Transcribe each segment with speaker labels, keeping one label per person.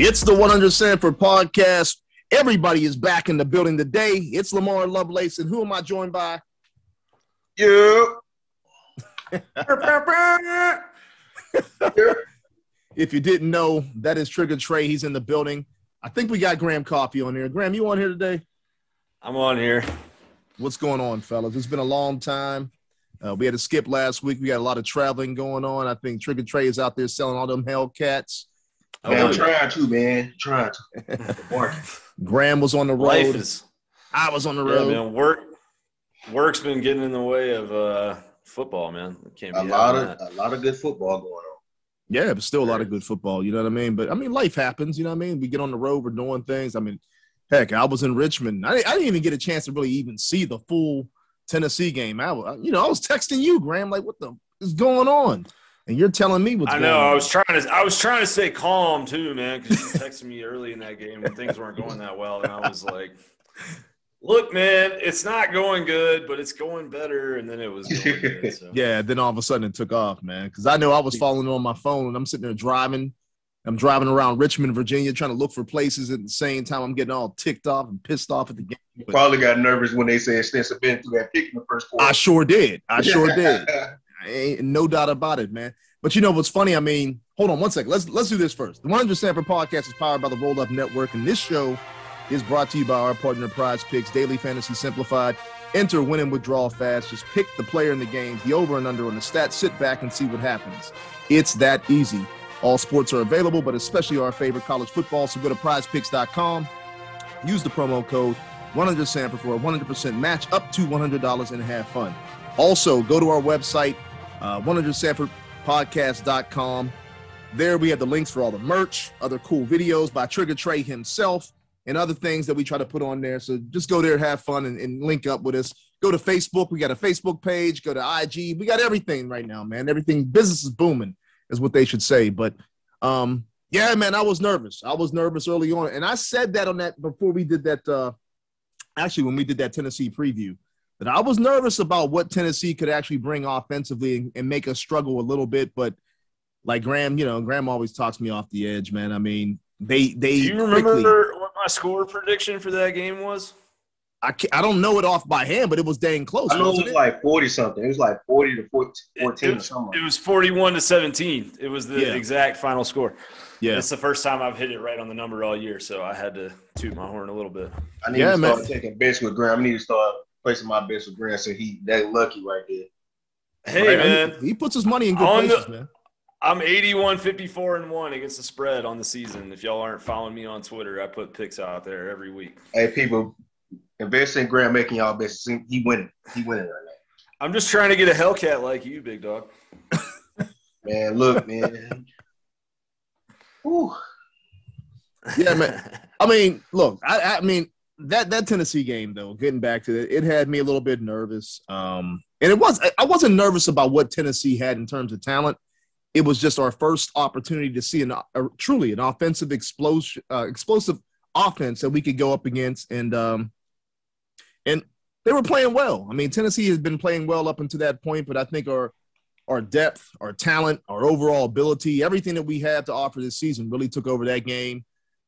Speaker 1: It's the 100 Sanford podcast. Everybody is back in the building today. It's Lamar Lovelace, and who am I joined by?
Speaker 2: You.
Speaker 1: If you didn't know, that is Trigger Trey. He's in the building. I think we got Graham Coffey on here. Graham, you on here today?
Speaker 3: I'm on here.
Speaker 1: What's going on, fellas? It's been a long time. We had to skip last week. We got a lot of traveling going on. I think Trigger Trey is out there selling all them Hellcats.
Speaker 2: Man, I'm trying to, man. Trying to.
Speaker 1: Graham was on the road. I was on the road.
Speaker 3: Yeah, man. Work's been getting in the way of football, man. Can't be
Speaker 2: a lot of good football going on.
Speaker 1: Yeah, but still a lot of good football. You know what I mean? But I mean, life happens. You know what I mean? We get on the road. We're doing things. I mean, heck, I was in Richmond. I didn't even get a chance to really even see the full Tennessee game. I was texting you, Graham, like, what the is going on? And you're telling me what's going on.
Speaker 3: I was trying to stay calm too, man, because you texted me early in that game when things weren't going that well, and I was like, "Look, man, it's not going good, but it's going better." And then it was going good. So.
Speaker 1: Yeah, then all of a sudden it took off, man. Because I know I was following it on my phone, and I'm sitting there driving. I'm driving around Richmond, Virginia, trying to look for places. At the same time, I'm getting all ticked off and pissed off at the game.
Speaker 2: You probably got nervous when they said Stetson Bennett threw that pick in the first quarter.
Speaker 1: I sure did. Ain't no doubt about it, man. But you know what's funny? I mean, hold on one second. Let's do this first. The 100 Sanford podcast is powered by the Roll Up Network, and this show is brought to you by our partner Prize Picks, Daily Fantasy Simplified. Enter, win, and withdraw fast. Just pick the player in the games, the over and under on the stats. Sit back and see what happens. It's that easy. All sports are available, but especially our favorite, college football. So go to prizepicks.com. Use the promo code 100 Sanford for a 100% match up to $100 and have fun. Also, go to our website, 100sanfordpodcast.com. There we have the links for all the merch, other cool videos by Trigger Trey himself, and other things that we try to put on there. So just go there, have fun, and link up with us. Go to Facebook. We got a Facebook page. Go to IG. We got everything right now, man. Everything. Business is booming is what they should say. But, yeah, man, I was nervous. I was nervous early on. And I said that on that before we did that, actually when we did that Tennessee preview, that I was nervous about what Tennessee could actually bring offensively and make us struggle a little bit. But like Graham, Graham always talks me off the edge, man. I mean, they Do
Speaker 3: you remember what my score prediction for that game was?
Speaker 1: I don't know it off by hand, but it was dang close.
Speaker 2: I know it was like 40-something. It was like 40 to 14 or something.
Speaker 3: It was 41-17. It was the exact final score. Yeah. It's the first time I've hit it right on the number all year, so I had to toot my horn a little bit.
Speaker 2: I need to start taking bets with Graham. I need to start placing my bets with Graham, so he that lucky right there.
Speaker 3: Hey, man.
Speaker 1: He puts his money in good places, man.
Speaker 3: I'm 81-54-1 against the spread on the season. If y'all aren't following me on Twitter, I put picks out there every week.
Speaker 2: Hey, people, invest in Graham making y'all bets. He winning. He winning right now.
Speaker 3: I'm just trying to get a Hellcat like you, big dog.
Speaker 2: Man, look, man. Whew.
Speaker 1: Yeah, man. I mean, look, I mean, that Tennessee game, though, getting back to it had me a little bit nervous. And I wasn't nervous about what Tennessee had in terms of talent. It was just our first opportunity to see truly an offensive explosive offense that we could go up against. And they were playing well. I mean, Tennessee has been playing well up until that point, but I think our depth, our talent, our overall ability, everything that we had to offer this season really took over that game.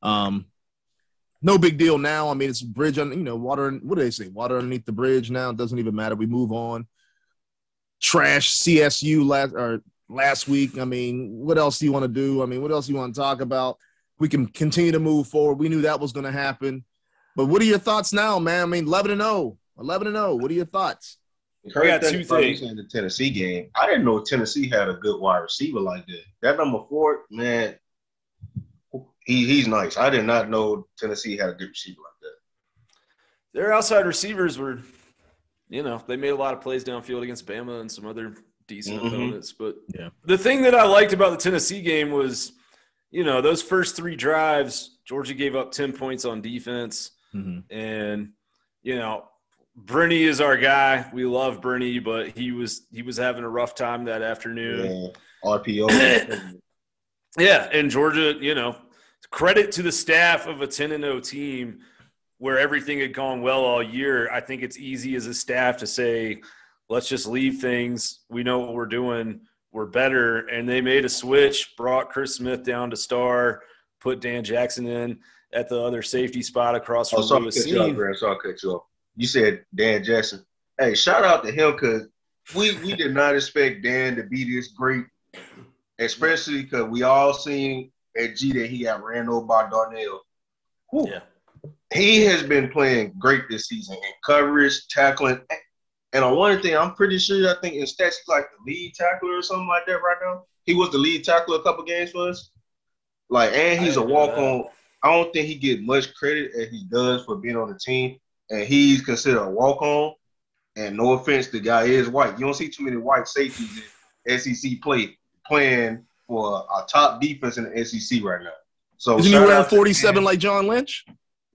Speaker 1: No big deal now. I mean, it's a bridge on, water. What do they say? Water underneath the bridge now. It doesn't even matter. We move on. Trash CSU last week. I mean, what else do you want to do? I mean, what else do you want to talk about? We can continue to move forward. We knew that was going to happen. But what are your thoughts now, man? I mean, 11-0. What are your thoughts?
Speaker 3: We got two things
Speaker 2: in the Tennessee game. I didn't know Tennessee had a good wide receiver like that. That number 4, man, he's nice. I did not know Tennessee had a good receiver like that.
Speaker 3: Their outside receivers were, they made a lot of plays downfield against Bama and some other decent opponents. But the thing that I liked about the Tennessee game was, those first 3 drives, Georgia gave up 10 points on defense. Mm-hmm. And, Brenny is our guy. We love Brenny, but he was having a rough time that afternoon.
Speaker 2: Yeah, RPO.
Speaker 3: Yeah, and Georgia, credit to the staff of a 10-0 team where everything had gone well all year. I think it's easy as a staff to say, let's just leave things. We know what we're doing. We're better. And they made a switch, brought Chris Smith down to star, put Dan Jackson in at the other safety spot across from Lewis
Speaker 2: Sorry to cut you off. You said Dan Jackson. Hey, shout out to him because we did not expect Dan to be this great, especially because we all seen at G that he got ran over by Darnell. Whew. Yeah. He has been playing great this season in coverage, tackling. And on one thing, I'm pretty sure, I think in stats, he's like the lead tackler or something like that right now. He was the lead tackler a couple games for us. And he's a walk-on. I don't think he gets much credit as he does for being on the team. And he's considered a walk-on. And no offense, the guy is white. You don't see too many white safeties in SEC playing for a top defense in the SEC right now. So
Speaker 1: isn't he wearing 47 like John Lynch?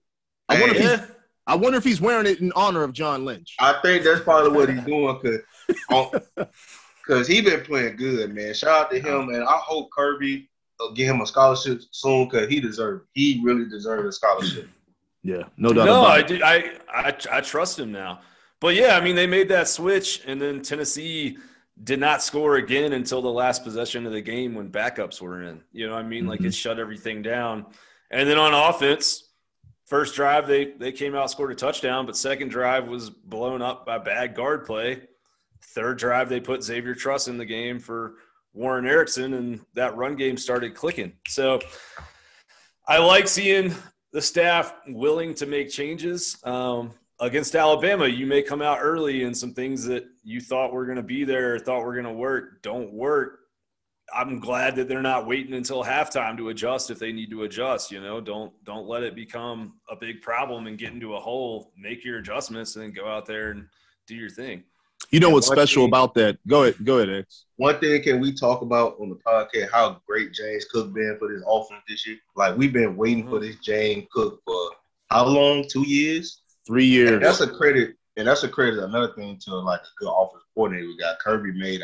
Speaker 1: I wonder if he's wearing it in honor of John Lynch.
Speaker 2: I think that's probably what he's doing because he's been playing good, man. Shout out to him, and I hope Kirby will get him a scholarship soon because he really deserves a scholarship.
Speaker 1: Yeah, no doubt about
Speaker 3: it. I trust him now. But, yeah, I mean, they made that switch, and then Tennessee did not score again until the last possession of the game when backups were in. You know what I mean? Mm-hmm. Like, it shut everything down. And then on offense, first drive they came out, scored a touchdown, but second drive was blown up by bad guard play. Third drive, they put Xavier Truss in the game for Warren Erickson, and that run game started clicking. So I like seeing the staff willing to make changes. Against Alabama, you may come out early and some things that you thought were going to be there or thought were going to work don't work. I'm glad that they're not waiting until halftime to adjust if they need to adjust. You know, don't let it become a big problem and get into a hole. Make your adjustments and then go out there and do your thing.
Speaker 1: You know what's special about that? Go ahead, X.
Speaker 2: One thing can we talk about on the podcast, how great James Cook been for this offense this year? Like, we've been waiting for this James Cook for how long? 2 years?
Speaker 1: 3 years.
Speaker 2: And that's a credit. And that's a credit. Another thing to like a good offensive coordinator we got. Kirby made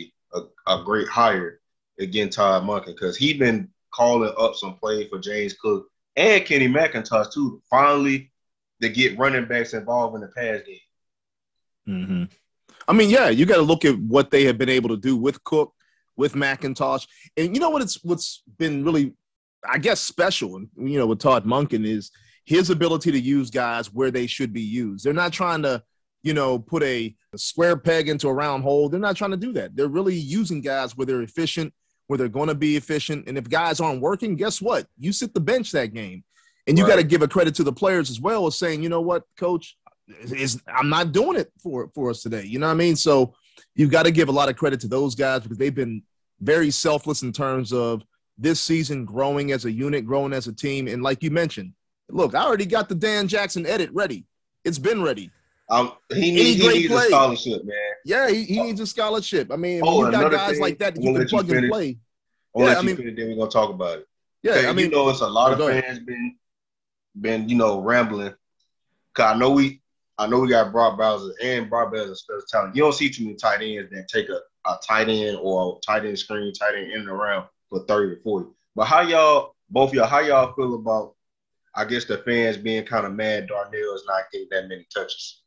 Speaker 2: a great hire against Todd Monken because he's been calling up some plays for James Cook and Kenny McIntosh too. Finally, to get running backs involved in the pass game.
Speaker 1: Mm-hmm. I mean, yeah, you got to look at what they have been able to do with Cook, with McIntosh, and you know what's been really, I guess, special, with Todd Monken is his ability to use guys where they should be used. They're not trying to, put a square peg into a round hole. They're not trying to do that. They're really using guys where they're efficient, where they're going to be efficient. And if guys aren't working, guess what? You sit the bench that game. And you got to give a credit to the players as well as saying, you know what, coach, I'm not doing it for us today. You know what I mean? So you've got to give a lot of credit to those guys because they've been very selfless in terms of this season growing as a unit, growing as a team. And like you mentioned, look, I already got the Dan Jackson edit ready. It's been ready.
Speaker 2: He needs a scholarship, man.
Speaker 1: Yeah, he needs a scholarship. I mean, when you got guys like that you can plug and play.
Speaker 2: Then we're going to talk about it.
Speaker 1: Yeah, I mean,
Speaker 2: it's a lot of fans been rambling. Because I know we got Brock Bowser, and Brock Bowser is special talent. You don't see too many tight ends that take a tight end or a tight end screen, tight end in and around for 30 or 40. But how y'all feel about, I guess, the fans being kind of mad Darnell is not getting that many touches?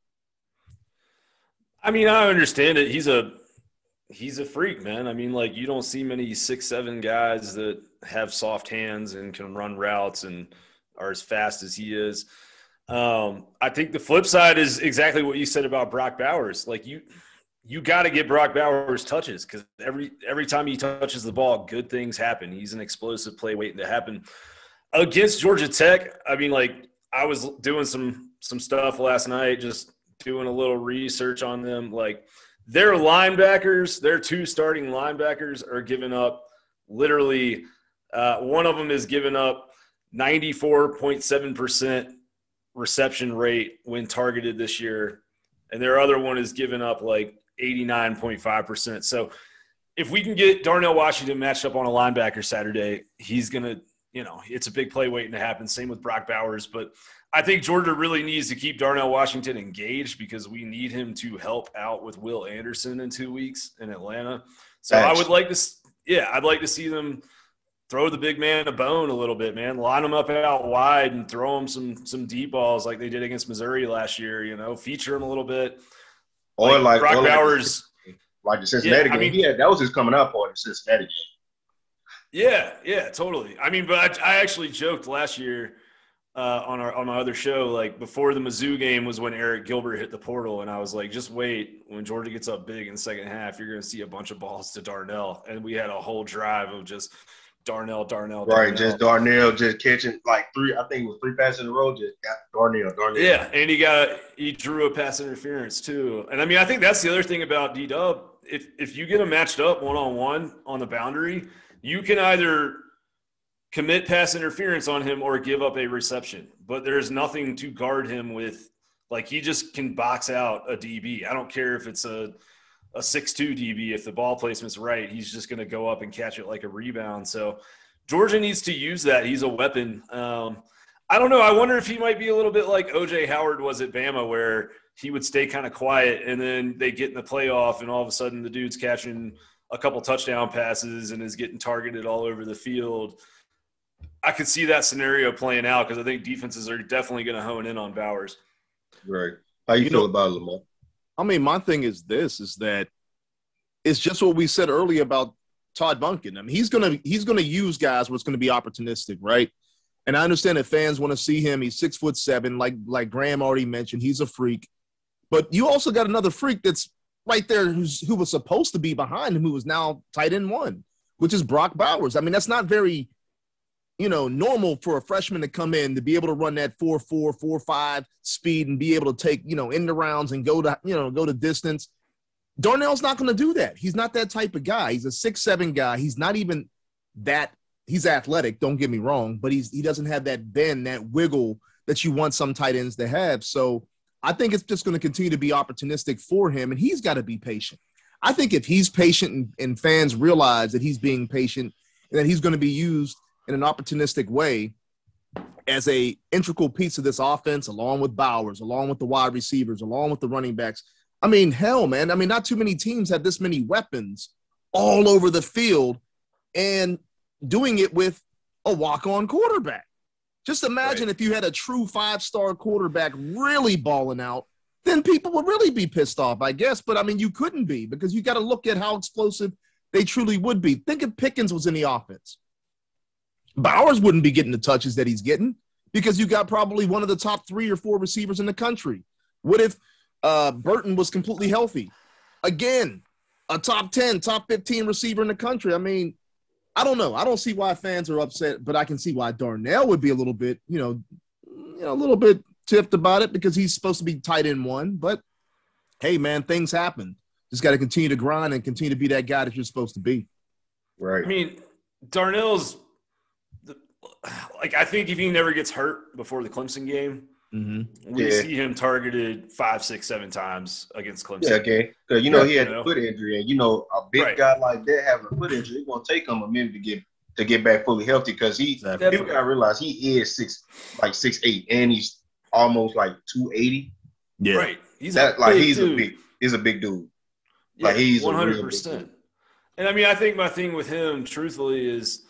Speaker 3: I mean, I understand it. He's a freak, man. I mean, like, you don't see many 6'7" guys that have soft hands and can run routes and are as fast as he is. I think the flip side is exactly what you said about Brock Bowers. Like, you got to get Brock Bowers touches because every time he touches the ball, good things happen. He's an explosive play waiting to happen. Against Georgia Tech, I mean, like, I was doing some stuff last night, just doing a little research on them. Like, their linebackers, their two starting linebackers are giving up literally one of them is giving up 94.7% reception rate when targeted this year, and their other one is giving up like 89.5%. So if we can get Darnell Washington matched up on a linebacker Saturday, he's going to, it's a big play waiting to happen. Same with Brock Bowers. But I think Georgia really needs to keep Darnell Washington engaged because we need him to help out with Will Anderson in 2 weeks in Atlanta. So I'd like to see them throw the big man a bone a little bit, man. Line him up out wide and throw him some deep balls like they did against Missouri last year, feature him a little bit.
Speaker 2: Or like
Speaker 3: Brock Bowers.
Speaker 2: Like the Cincinnati game. That was his coming out party, the Cincinnati game.
Speaker 3: Yeah, totally. I mean, but I actually joked last year on my other show, like before the Mizzou game was when Eric Gilbert hit the portal, and I was like, just wait, when Georgia gets up big in the second half, you're going to see a bunch of balls to Darnell, and we had a whole drive of just Darnell.
Speaker 2: Right, just Darnell just catching like three. I think it was 3 passes in a row. Just got Darnell.
Speaker 3: Yeah, and he drew a pass interference too, and I mean, I think that's the other thing about D-Dub. If you get him matched up 1-on-1 on the boundary, you can either commit pass interference on him or give up a reception, but there's nothing to guard him with. Like, he just can box out a DB. I don't care if it's a 6'2 DB. If the ball placement's right, he's just going to go up and catch it like a rebound. So Georgia needs to use that. He's a weapon. I don't know. I wonder if he might be a little bit like O.J. Howard was at Bama, where he would stay kind of quiet, and then they get in the playoff, and all of a sudden the dude's catching a couple touchdown passes and is getting targeted all over the field. I could see that scenario playing out because I think defenses are definitely going to hone in on Bowers.
Speaker 2: Right. How you feel about it, Lamar?
Speaker 1: I mean, my thing is that it's just what we said earlier about Todd Monken. I mean, he's gonna use guys where it's gonna be opportunistic, right? And I understand that fans want to see him. He's 6'7", like Graham already mentioned. He's a freak. But you also got another freak that's right there who was supposed to be behind him, who is now tight end 1, which is Brock Bowers. I mean, that's not very, normal for a freshman to come in to be able to run that 4.4, 4.5 speed and be able to take, end the rounds and go to distance. Darnell's not going to do that. He's not that type of guy. He's a 6'7" guy. He's not even that. He's athletic, don't get me wrong, but he doesn't have that bend, that wiggle that you want some tight ends to have. So I think it's just going to continue to be opportunistic for him, and he's got to be patient. I think if he's patient and fans realize that he's being patient and that he's going to be used in an opportunistic way as a integral piece of this offense, along with Bowers, along with the wide receivers, along with the running backs. I mean, hell, man. I mean, not too many teams have this many weapons all over the field and doing it with a walk-on quarterback. Just imagine if you had a true 5-star quarterback really balling out, then people would really be pissed off, I guess. But, I mean, you couldn't be because you got to look at how explosive they truly would be. Think if Pickens was in the offense. Bowers wouldn't be getting the touches that he's getting because you got probably one of the top 3 or 4 receivers in the country. What if Burton was completely healthy? Again, a top 10, top 15 receiver in the country. I mean, I don't know. I don't see why fans are upset, but I can see why Darnell would be a little bit, a little bit tiffed about it because he's supposed to be tight end 1. But, hey, man, things happen. Just got to continue to grind and continue to be that guy that you're supposed to be.
Speaker 2: Right.
Speaker 3: I mean, Darnell's I think if he never gets hurt before the Clemson game, we see him targeted 5, 6, 7 times against Clemson.
Speaker 2: Yeah, okay. Because, he had a foot injury, and, a big guy like that having a foot injury, it's going to take him a minute to get back fully healthy because people got to realize he is 6'8", and he's almost like 280.
Speaker 1: Yeah.
Speaker 3: Right. He's
Speaker 2: a big dude.
Speaker 3: Yeah, like, he's 100%. And, I mean, I think my thing with him, truthfully, is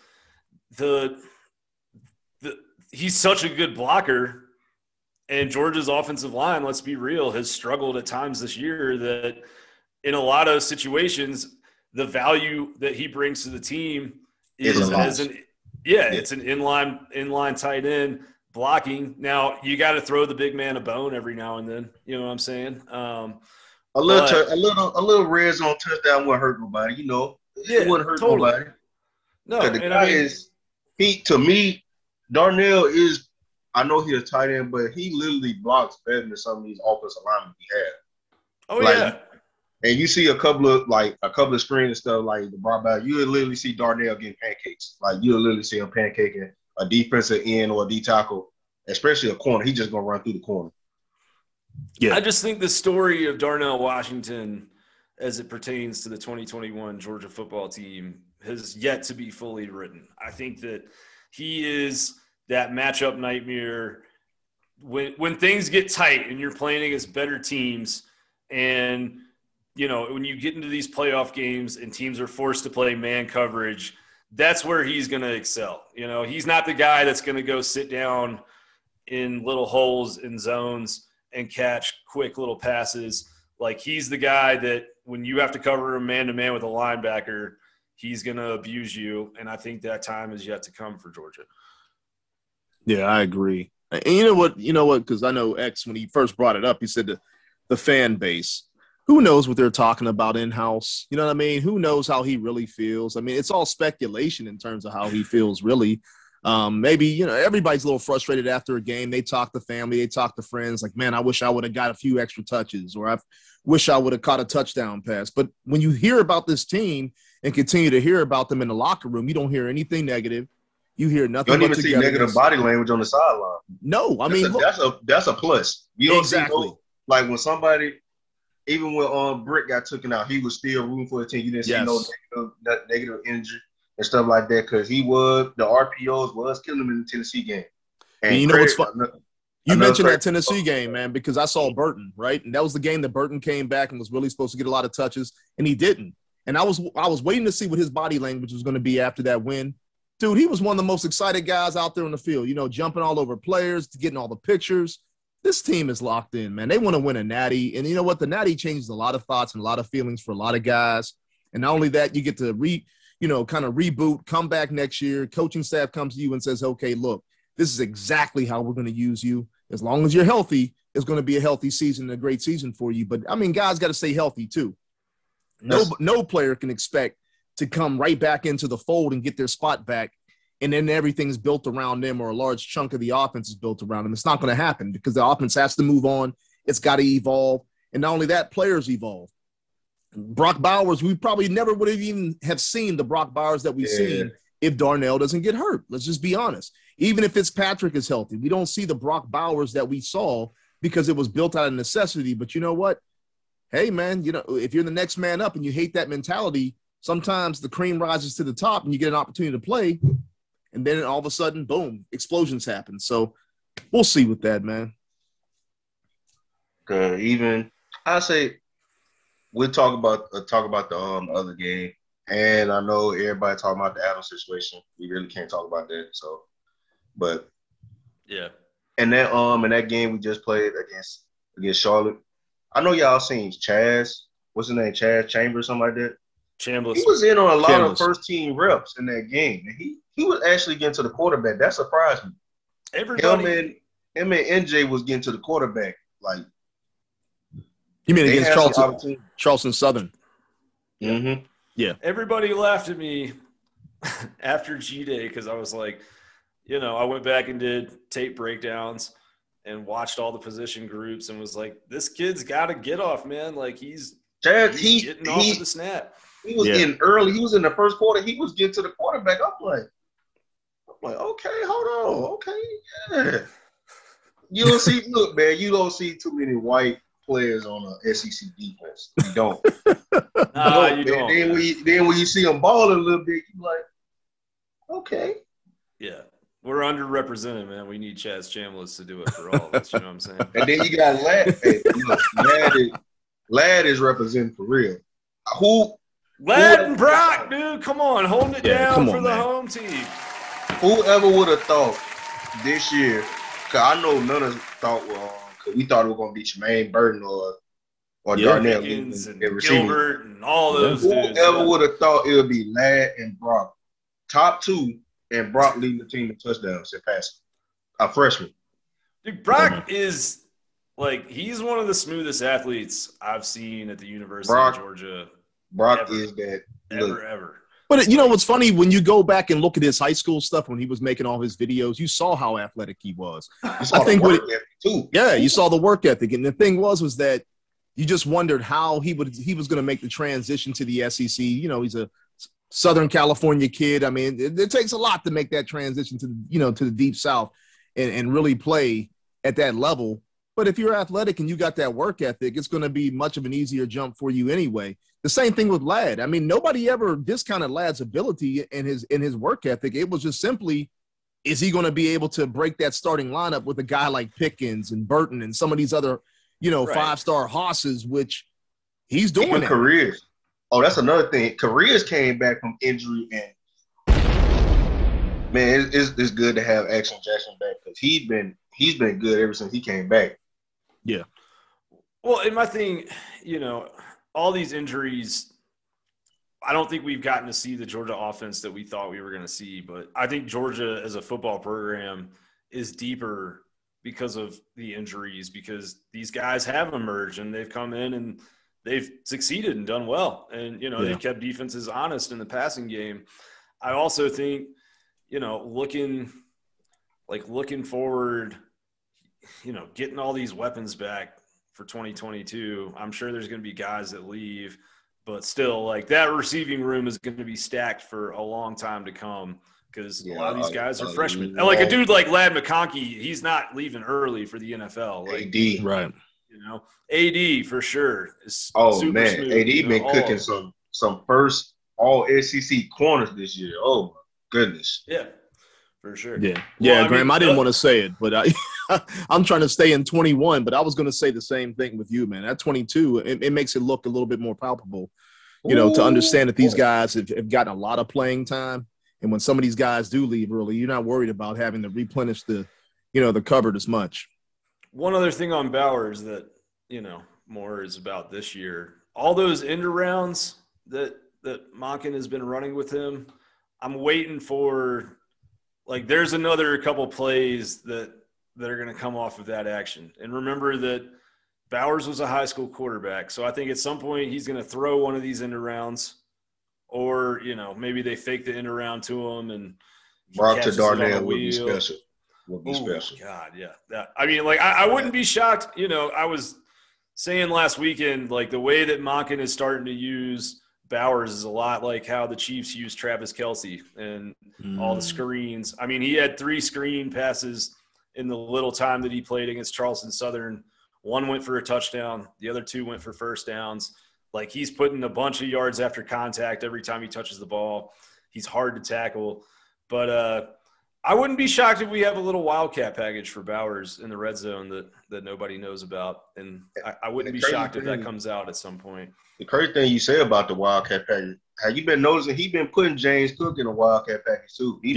Speaker 3: he's such a good blocker, and Georgia's offensive line, let's be real, has struggled at times this year that in a lot of situations, the value that he brings to the team is it's an inline tight end blocking. Now, you got to throw the big man a bone every now and then. You know what I'm saying?
Speaker 2: A little red zone touchdown wouldn't hurt nobody. It wouldn't hurt nobody.
Speaker 3: No,
Speaker 2: the guy to me, Darnell is, I know he's a tight end, but he literally blocks better than some of these offensive linemen we have.
Speaker 3: Oh, yeah.
Speaker 2: And you see a couple of screens and stuff like the brought back, you would literally see Darnell getting pancakes. Like, you would literally see him pancaking a defensive end or a D tackle, especially a corner. He's just going to run through the corner.
Speaker 3: Yeah. I just think the story of Darnell Washington as it pertains to the 2021 Georgia football team has yet to be fully written. I think that he is that matchup nightmare when things get tight and you're playing against better teams, and when you get into these playoff games and teams are forced to play man coverage, that's where he's going to excel. He's not the guy that's going to go sit down in little holes in zones and catch quick little passes. Like, he's the guy that when you have to cover him man to man with a linebacker, he's going to abuse you. And I think that time is yet to come for Georgia.
Speaker 1: Yeah, I agree. And you know what? Because I know X, when he first brought it up, he said the fan base. Who knows what they're talking about in-house? You know what I mean? Who knows how he really feels? I mean, it's all speculation in terms of how he feels, really. Maybe, everybody's a little frustrated after a game. They talk to family, they talk to friends, like, man, I wish I would have got a few extra touches, or I wish I would have caught a touchdown pass. But when you hear about this team and continue to hear about them in the locker room, you don't hear anything negative. You hear nothing.
Speaker 2: You don't even see negative body language on the sideline.
Speaker 1: No, I mean,
Speaker 2: that's a plus. You don't
Speaker 1: exactly.
Speaker 2: See like when somebody, even when Brick got taken out, he was still rooting for the team. You didn't see no negative injury and stuff like that, because the RPOs was killing him in the Tennessee game.
Speaker 1: And you know what's fun? You mentioned that Tennessee game, man, because I saw Burton, right? And that was the game that Burton came back and was really supposed to get a lot of touches, and he didn't. And I was waiting to see what his body language was going to be after that win. Dude, he was one of the most excited guys out there on the field, jumping all over players, getting all the pictures. This team is locked in, man. They want to win a natty. And you know what? The natty changes a lot of thoughts and a lot of feelings for a lot of guys. And not only that, you get to kind of reboot, come back next year. Coaching staff comes to you and says, okay, look, this is exactly how we're going to use you. As long as you're healthy, it's going to be a healthy season and a great season for you. But, I mean, guys got to stay healthy too. No player can expect to come right back into the fold and get their spot back, and then everything's built around them, or a large chunk of the offense is built around them. It's not going to happen, because the offense has to move on. It's got to evolve. And not only that, players evolve. Brock Bowers, we probably never would have even have seen the Brock Bowers that we've seen if Darnell doesn't get hurt. Let's just be honest. Even if Fitzpatrick is healthy, we don't see the Brock Bowers that we saw, because it was built out of necessity. But you know what? Hey, man, if you're the next man up and you hate that mentality, sometimes the cream rises to the top and you get an opportunity to play. And then all of a sudden, boom, explosions happen. So we'll see with that, man.
Speaker 2: I say we'll talk about the other game. And I know everybody talking about the Adams situation. We really can't talk about that. So, but
Speaker 3: yeah.
Speaker 2: And that game we just played against Charlotte, I know y'all seen Chaz. What's his name? Chaz Chambers, something like that.
Speaker 3: Chambliss.
Speaker 2: He was in on a lot of first team reps in that game. And he was actually getting to the quarterback. That surprised me.
Speaker 3: Everybody.
Speaker 2: Him and NJ was getting to the quarterback. Like,
Speaker 1: you mean against Charleston Southern?
Speaker 2: Mm-hmm.
Speaker 1: Yeah.
Speaker 3: Everybody laughed at me after G-Day, because I was like, I went back and did tape breakdowns and watched all the position groups and was like, this kid's got to get off, man. Like, he's getting off of the snap.
Speaker 2: He was getting early. He was in the first quarter. He was getting to the quarterback. I'm like, okay, hold on. Okay, yeah. You don't see too many white players on an SEC defense. You don't.
Speaker 3: You don't.
Speaker 2: Then when you see them balling a little bit, you're like, okay.
Speaker 3: Yeah. We're underrepresented, man. We need Chaz Chambliss to do it for all of us. You know what I'm saying?
Speaker 2: And then you got Ladd. Hey, Ladd is representing for real.
Speaker 3: Ladd and Brock, dude, come on, holding it down for the home team.
Speaker 2: Whoever would have thought this year? Because I know none of us thought because we thought it was going to be Jermaine Burton or Darnell
Speaker 3: and Gilbert and all those dudes.
Speaker 2: Whoever would have thought it would be Ladd and Brock, top two, and Brock leading the team in touchdowns and passing. A freshman.
Speaker 3: Dude, Brock is he's one of the smoothest athletes I've seen at the University of Georgia.
Speaker 2: Brock is that
Speaker 3: ever.
Speaker 1: But you know what's funny? When you go back and look at his high school stuff when he was making all his videos, you saw how athletic he was.
Speaker 2: You saw the work ethic too.
Speaker 1: Yeah, you saw the work ethic. And the thing was that you just wondered how he was going to make the transition to the SEC. He's a Southern California kid. I mean, it takes a lot to make that transition to the Deep South and really play at that level. But if you're athletic and you got that work ethic, it's going to be much of an easier jump for you anyway. The same thing with Ladd. I mean, nobody ever discounted Ladd's ability and his work ethic. It was just simply, is he going to be able to break that starting lineup with a guy like Pickens and Burton and some of these other, five-star hosses, which he's doing.
Speaker 2: Even Careers. Oh, that's another thing. Careers came back from injury, and man, it's good to have Action Jackson back, because he's been good ever since he came back.
Speaker 1: Yeah.
Speaker 3: Well, and my thing, all these injuries, I don't think we've gotten to see the Georgia offense that we thought we were going to see, but I think Georgia as a football program is deeper because of the injuries, because these guys have emerged and they've come in and they've succeeded and done well. And, they've kept defenses honest in the passing game. I also think, looking forward, getting all these weapons back for 2022, I'm sure there's going to be guys that leave. But still, that receiving room is going to be stacked for a long time to come because a lot of these guys are freshmen. And a dude like Ladd McConkey, he's not leaving early for the NFL.
Speaker 2: AD.
Speaker 1: Right.
Speaker 3: AD for sure.
Speaker 2: Super man, smooth, AD been cooking some first all SEC corners this year. Oh, my goodness.
Speaker 3: Yeah, for sure.
Speaker 1: Yeah, Graham, I didn't want to say it, but I'm trying to stay in 21, but I was going to say the same thing with you, man. At 22, it makes it look a little bit more palpable, to understand that these guys have gotten a lot of playing time. And when some of these guys do leave early, you're not worried about having to replenish the cupboard as much.
Speaker 3: One other thing on Bowers that, more is about this year. All those end arounds that Monken has been running with him, I'm waiting for, there's another couple plays that are going to come off of that action. And remember that Bowers was a high school quarterback. So I think at some point he's going to throw one of these end arounds, or, maybe they fake the end around to him and
Speaker 2: Brock to Darnell would be special.
Speaker 3: God, yeah. I wouldn't be shocked. I was saying last weekend, the way that Monken is starting to use Bowers is a lot like how the Chiefs use Travis Kelce and all the screens. I mean, he had 3 screen passes in the little time that he played against Charleston Southern. 1 went for a touchdown. The other 2 went for first downs. He's putting a bunch of yards after contact every time he touches the ball. He's hard to tackle. But I wouldn't be shocked if we have a little wildcat package for Bowers in the red zone that nobody knows about. And I wouldn't be shocked if that comes out at some point.
Speaker 2: The crazy thing you say about the wildcat package, have you been noticing he's been putting James Cook in a wildcat package too? He's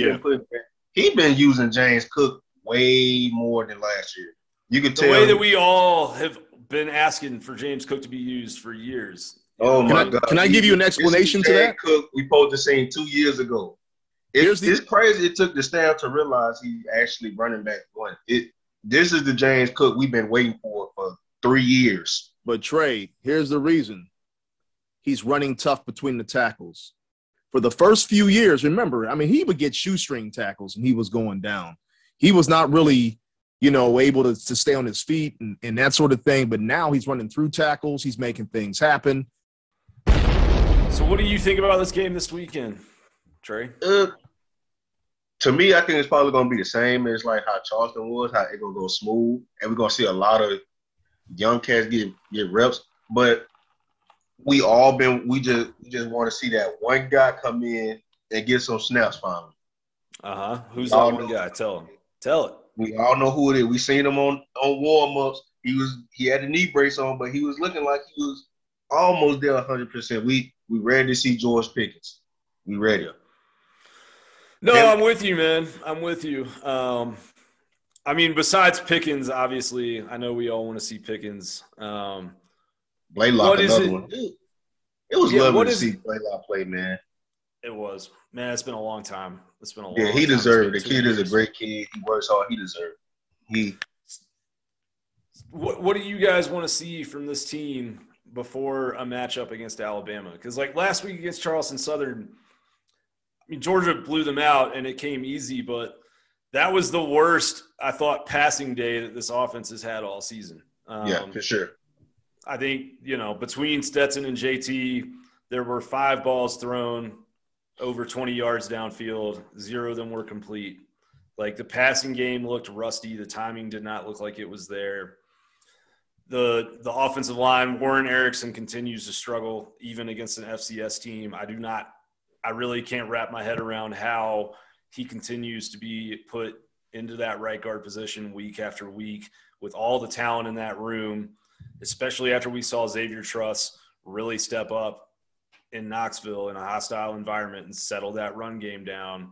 Speaker 2: been using James Cook way more than last year. You can tell
Speaker 3: the way that we all have been asking for James Cook to be used for years.
Speaker 2: Oh my God!
Speaker 1: Can I give you an explanation to that?
Speaker 2: Cook, we posed the same 2 years ago. It's crazy. It took the staff to realize he's actually running back one. This is the James Cook we've been waiting for 3 years.
Speaker 1: But Trey, here's the reason. He's running tough between the tackles. For the first few years, remember, he would get shoestring tackles and he was going down. He was not really, able to stay on his feet and that sort of thing. But now he's running through tackles. He's making things happen.
Speaker 3: So what do you think about this game this weekend, Trey?
Speaker 2: To me, I think it's probably going to be the same as how Charleston was, how it's going to go smooth. And we're going to see a lot of young cats get reps. But we just want to see that one guy come in and get some snaps finally.
Speaker 3: Who's that one guy? Tell it.
Speaker 2: We all know who it is. We seen him on warm-ups. He had a knee brace on, but he was looking like he was almost there 100%. We ready to see George Pickens. We ready.
Speaker 3: No, I'm with you, man. I'm with you. Besides Pickens, obviously, I know we all want to see Pickens.
Speaker 2: Blaylock, another one. It was lovely to see Blaylock play, man.
Speaker 3: It was. Man, it's been a long time.
Speaker 2: Yeah, he deserved it. The kid is a great kid. He works hard. He deserved it.
Speaker 3: What do you guys want to see from this team before a matchup against Alabama? Because, last week against Charleston Southern, Georgia blew them out and it came easy, but that was the worst, I thought, passing day that this offense has had all season.
Speaker 2: Yeah, for sure.
Speaker 3: I think, between Stetson and JT, there were 5 balls thrown over 20 yards downfield. 0 of them were complete. The passing game looked rusty. The timing did not look like it was there. The offensive line, Warren Erickson continues to struggle even against an FCS team. I really can't wrap my head around how he continues to be put into that right guard position week after week with all the talent in that room, especially after we saw Xavier Truss really step up in Knoxville in a hostile environment and settle that run game down.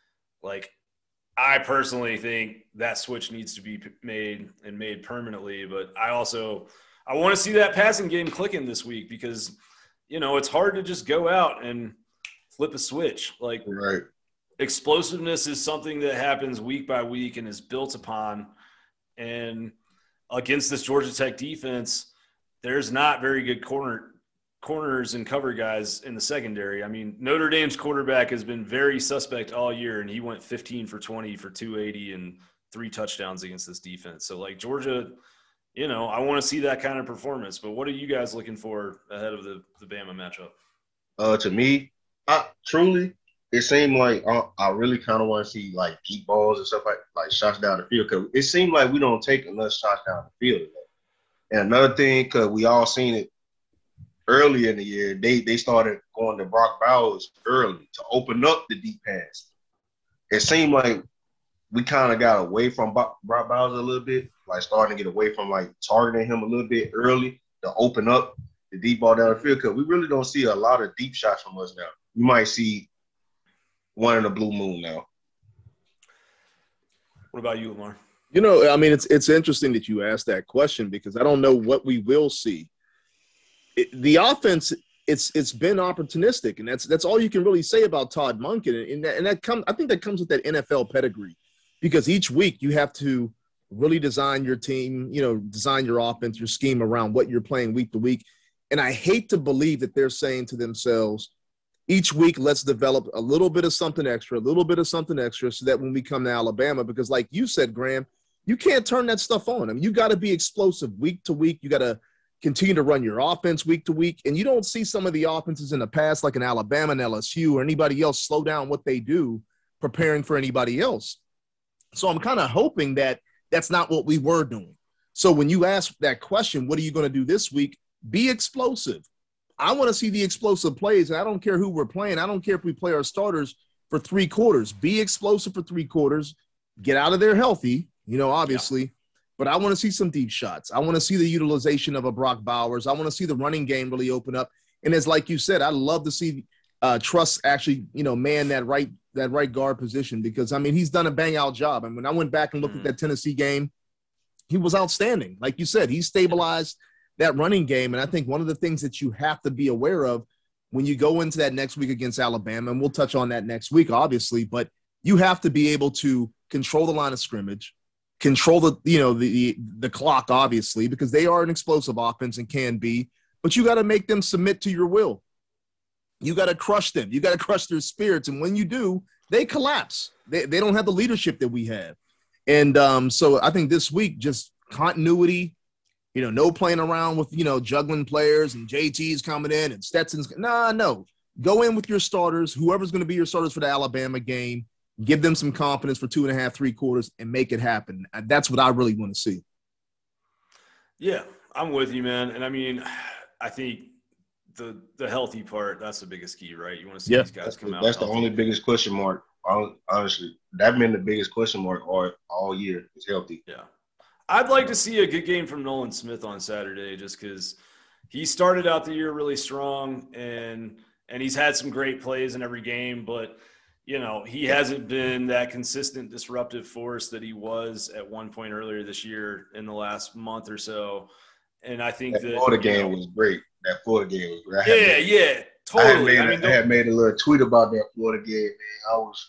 Speaker 3: I personally think that switch needs to be made and made permanently, but I want to see that passing game clicking this week because it's hard to just go out and flip a switch. Like,
Speaker 2: right.
Speaker 3: Explosiveness is something that happens week by week and is built upon. And against this Georgia Tech defense, there's not very good corners and cover guys in the secondary. I mean, Notre Dame's quarterback has been very suspect all year, and he went 15 for 20 for 280 and 3 touchdowns against this defense. So, like, Georgia, I want to see that kind of performance. But what are you guys looking for ahead of the Bama matchup?
Speaker 2: To me, truly, it seemed like I really kind of want to see, like, deep balls and stuff like shots down the field, because it seemed like we don't take enough shots down the field. And another thing, because we all seen it early in the year, they started going to Brock Bowers early to open up the deep pass. It seemed like we kind of got away from Brock Bowers a little bit, like starting to get away from, like, targeting him a little bit early to open up the deep ball down the field, because we really don't see a lot of deep shots from us now. You might see one in a blue moon now.
Speaker 3: What about you, Lamar?
Speaker 1: I mean, it's interesting that you asked that question, because I don't know what we will see. The offense, it's been opportunistic, and that's all you can really say about Todd Monken, and I think that comes with that NFL pedigree, because each week you have to really design your team, design your offense, your scheme around what you're playing week to week. And I hate to believe that they're saying to themselves, each week, let's develop a little bit of something extra, so that when we come to Alabama, because like you said, Graham, you can't turn that stuff on. I mean, you got to be explosive week to week. You got to continue to run your offense week to week. And you don't see some of the offenses in the past, like in Alabama and LSU or anybody else, slow down what they do, preparing for anybody else. So I'm kind of hoping that that's not what we were doing. So when you ask that question, what are you going to do this week? Be explosive. I want to see the explosive plays, and I don't care who we're playing. I don't care if we play our starters for 3 quarters. Be explosive for 3 quarters. Get out of there healthy, obviously. Yeah. But I want to see some deep shots. I want to see the utilization of a Brock Bowers. I want to see the running game really open up. And as like you said, I'd love to see Truss actually, man that right guard position, because, I mean, he's done a bang-out job. And when I went back and looked at that Tennessee game, he was outstanding. Like you said, he stabilized that running game. And I think one of the things that you have to be aware of when you go into that next week against Alabama, and we'll touch on that next week, obviously, but you have to be able to control the line of scrimmage, control the clock, obviously, because they are an explosive offense and can be, but you got to make them submit to your will. You got to crush them. You got to crush their spirits. And when you do, they collapse. They don't have the leadership that we have. And so I think this week, just continuity, no playing around with, juggling players and JT's coming in and Stetson's. No. Go in with your starters, whoever's going to be your starters for the Alabama game. Give them some confidence for 2.5, 3 quarters and make it happen. That's what I really want to see.
Speaker 3: Yeah, I'm with you, man. And I mean, I think the healthy part, that's the biggest key, right? You want to see these guys come out.
Speaker 2: That's the only biggest question mark. Honestly, that's been the biggest question mark all year is healthy.
Speaker 3: Yeah. I'd like to see a good game from Nolan Smith on Saturday, just because he started out the year really strong and he's had some great plays in every game, but he hasn't been that consistent disruptive force that he was at one point earlier this year in the last month or so. And I think that
Speaker 2: Florida game was great. That Florida game was great.
Speaker 3: Yeah, totally.
Speaker 2: I had made a little tweet about that Florida game, man. I was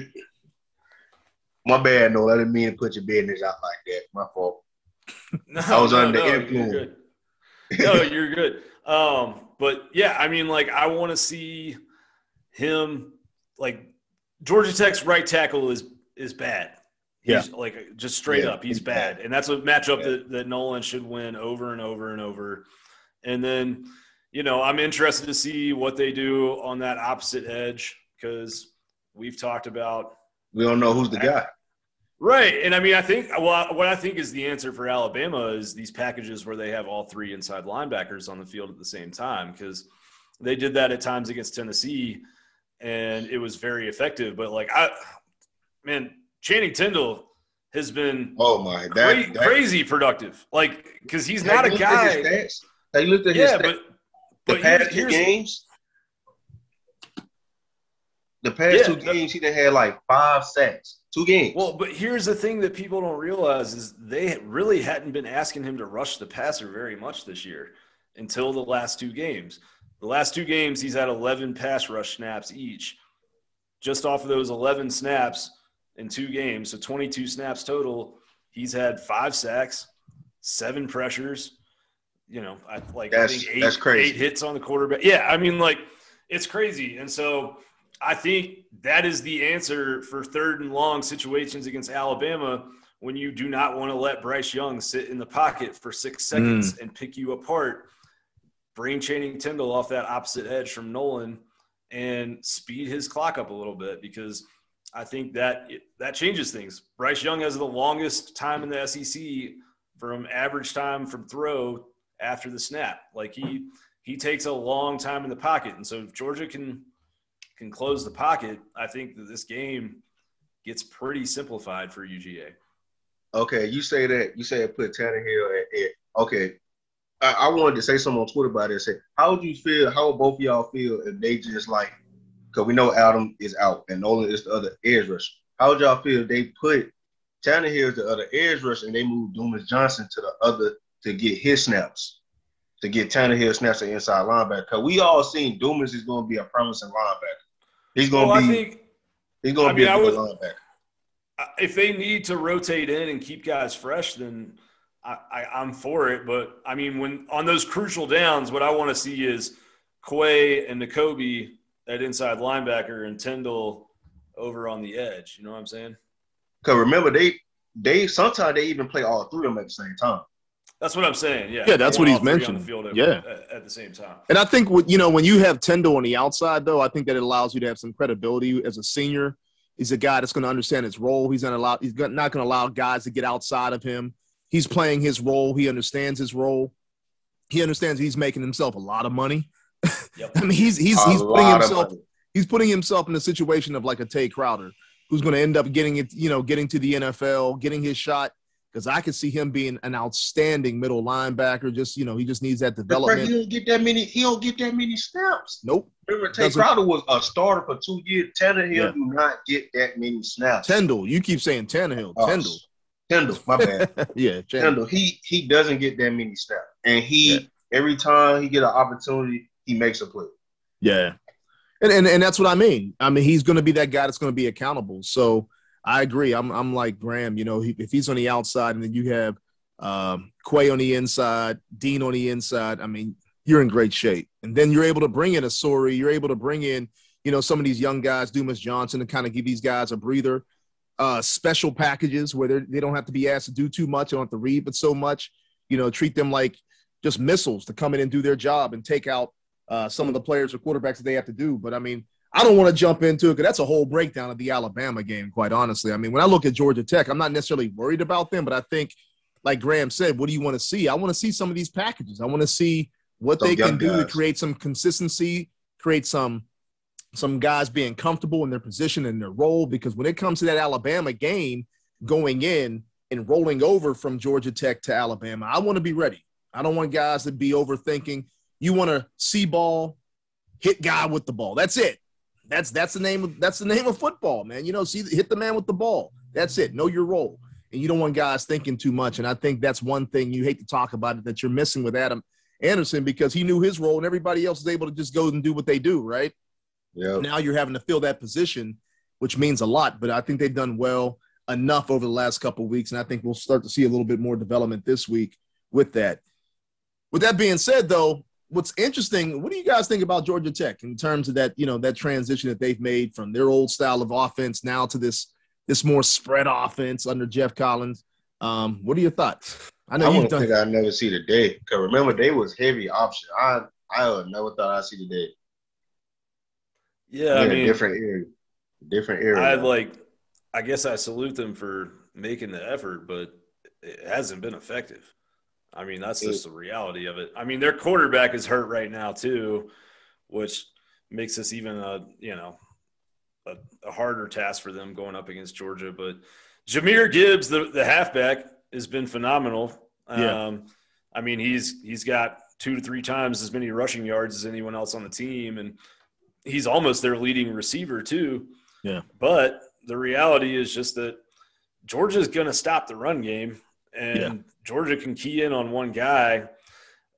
Speaker 2: my bad, no. I didn't mean to put your business out like that. My fault. I was under influence.
Speaker 3: You're good. But yeah, I mean, like, I want to see him, like, Georgia Tech's right tackle is bad. He's like, just straight up, he's bad. And that's a matchup that Nolan should win over and over and over. And then, I'm interested to see what they do on that opposite edge, because we've talked about –
Speaker 2: we don't know who's the guy.
Speaker 3: Right. And I mean, what I think is the answer for Alabama is these packages where they have all 3 inside linebackers on the field at the same time, because they did that at times against Tennessee and it was very effective. But Channing Tindall has been crazy productive. Like, because he's not a guy.
Speaker 2: They looked at his stats. But the past 2 games. The past 2 games, he done had like 5 sacks. 2 games.
Speaker 3: Well, but here's the thing that people don't realize is they really hadn't been asking him to rush the passer very much this year until the last 2 games. The last 2 games, he's had 11 pass rush snaps each. Just off of those 11 snaps in 2 games, so 22 snaps total, he's had 5 sacks, 7 pressures. I think eight hits on the quarterback. Yeah, I mean, it's crazy. And so I think that is the answer for 3rd and long situations against Alabama, when you do not want to let Bryce Young sit in the pocket for 6 seconds and pick you apart. Bring Channing Tindall off that opposite edge from Nolan and speed his clock up a little bit, because I think that changes things. Bryce Young has the longest time in the SEC from average time from throw after the snap. He takes a long time in the pocket. And so if Georgia can close the pocket, I think that this game gets pretty simplified for UGA.
Speaker 2: Okay, you say put Tannehill at okay. I wanted to say something on Twitter about it. Say, how would you feel? How would both of y'all feel if they just because we know Adam is out and Nolan is the other edge rusher. How would y'all feel if they put Tannehill as the other edge rusher and they move Dumas Johnson to the other to get his snaps, to get Tannehill snaps at inside linebacker? Because we all seen Dumas is going to be a promising linebacker. He's going to be a good linebacker.
Speaker 3: If they need to rotate in and keep guys fresh, then I'm for it. But, I mean, when on those crucial downs, what I want to see is Quay and Nakobe at inside linebacker and Tindall over on the edge. You know what I'm saying?
Speaker 2: Because remember, they sometimes they even play all 3 of them at the same time.
Speaker 3: That's what I'm saying. Yeah.
Speaker 1: Yeah, that's what he's mentioned.
Speaker 3: On the field at the same time.
Speaker 1: And I think when you have Tindall on the outside, though, I think that it allows you to have some credibility as a senior. He's a guy that's going to understand his role. He's not going to allow guys to get outside of him. He's playing his role. He understands his role. He understands he's making himself a lot of money. Yep. I mean, he's putting himself in a situation of like a Tay Crowder, who's going to end up getting to the NFL, getting his shot. Because I could see him being an outstanding middle linebacker. He just needs that development.
Speaker 2: He don't get that many snaps.
Speaker 1: Nope.
Speaker 2: Remember, Tay Crowder was a starter for 2 years. Tannehill do not get that many snaps.
Speaker 1: Tindall, you keep saying Tannehill.
Speaker 2: Tindall, my bad.
Speaker 1: Yeah,
Speaker 2: Tindall. He doesn't get that many snaps, and every time he get an opportunity, he makes a play.
Speaker 1: Yeah, and that's what I mean. I mean, he's going to be that guy that's going to be accountable. So I agree. I'm like Graham. If he's on the outside, and then you have Quay on the inside, Dean on the inside, I mean, you're in great shape. And then you're able to bring in a Sori. You're able to bring in, some of these young guys, Dumas Johnson, to kind of give these guys a breather. Special packages where they don't have to be asked to do too much. They don't have to read but so much. Treat them like just missiles to come in and do their job and take out some of the players or quarterbacks that they have to do. But, I mean, I don't want to jump into it because that's a whole breakdown of the Alabama game, quite honestly. I mean, when I look at Georgia Tech, I'm not necessarily worried about them, but I think, like Graham said, what do you want to see? I want to see some of these packages. I want to see what they can do to create some consistency, create some guys being comfortable in their position and their role, because when it comes to that Alabama game, going in and rolling over from Georgia Tech to Alabama, I want to be ready. I don't want guys to be overthinking. You want to see ball, hit guy with the ball. That's it. That's the name of football, man. Hit the man with the ball. That's it. Know your role. And you don't want guys thinking too much. And I think that's one thing you hate to talk about, that you're missing with Adam Anderson, because he knew his role and everybody else is able to just go and do what they do, right?
Speaker 2: Yeah.
Speaker 1: Now you're having to fill that position, which means a lot. But I think they've done well enough over the last couple of weeks, and I think we'll start to see a little bit more development this week with that. With that being said, though, what's interesting, what do you guys think about Georgia Tech in terms of that, that transition that they've made from their old style of offense now to this more spread offense under Jeff Collins? What are your thoughts?
Speaker 2: I don't think I'd never see the day. Because remember, they was heavy option. I never thought I'd see the day.
Speaker 3: Yeah, I mean,
Speaker 2: different area.
Speaker 3: I guess I salute them for making the effort, but it hasn't been effective. I mean, that's just the reality of it. I mean, their quarterback is hurt right now too, which makes this even a harder task for them going up against Georgia. But Jahmyr Gibbs, the halfback, has been phenomenal.
Speaker 1: Yeah.
Speaker 3: I mean, he's got 2 to 3 times as many rushing yards as anyone else on the team, and he's almost their leading receiver too.
Speaker 1: Yeah.
Speaker 3: But the reality is just that Georgia's going to stop the run game, and Georgia can key in on one guy.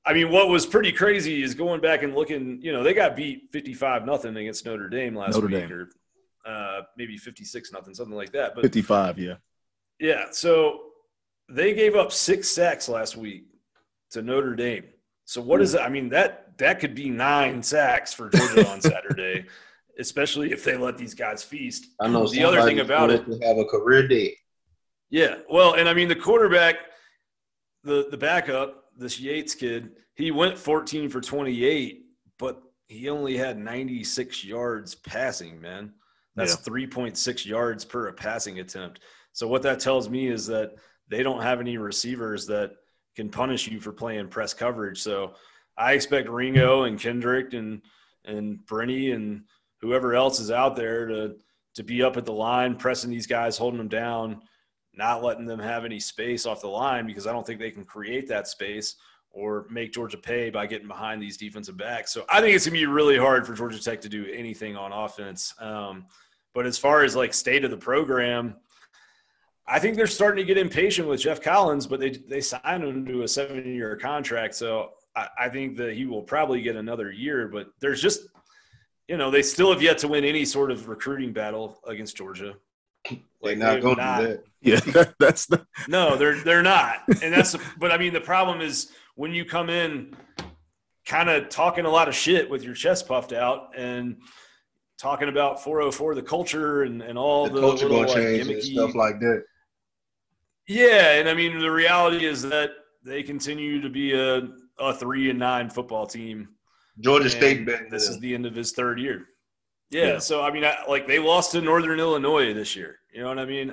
Speaker 3: I mean, what was pretty crazy is going back and looking, they got beat 55-0 against Notre Dame last week, or maybe 56-0, something like that. But
Speaker 1: 55, yeah.
Speaker 3: Yeah, so they gave up 6 sacks last week to Notre Dame. So what is that? I mean, that could be 9 sacks for Georgia on Saturday, especially if they let these guys feast.
Speaker 2: I know
Speaker 3: the other thing about it
Speaker 2: to have a career day.
Speaker 3: Yeah, well, and I mean the quarterback, the backup, this Yates kid, he went 14 for 28, but he only had 96 yards passing. Man, that's 3.6 yards per passing attempt. So what that tells me is that they don't have any receivers that can punish you for playing press coverage. So I expect Ringo and Kendrick and Brenny and whoever else is out there to be up at the line, pressing these guys, holding them down, not letting them have any space off the line, because I don't think they can create that space or make Georgia pay by getting behind these defensive backs. So I think it's going to be really hard for Georgia Tech to do anything on offense. But as far as like state of the program, I think they're starting to get impatient with Jeff Collins, but they signed him to a 7-year contract. So I think that he will probably get another year, but there's just, they still have yet to win any sort of recruiting battle against Georgia.
Speaker 2: Like, they're not going to do that.
Speaker 1: Yeah, that's the –
Speaker 3: No, they're not. And but I mean, the problem is when you come in kind of talking a lot of shit with your chest puffed out and talking about 404, the culture and all the
Speaker 2: culture
Speaker 3: little,
Speaker 2: going to change and stuff like that.
Speaker 3: Yeah, and I mean, the reality is that they continue to be a 3-9 football team.
Speaker 2: Georgia State,
Speaker 3: this is the end of his 3rd year. Yeah, so I mean, they lost to Northern Illinois this year. You know what I mean?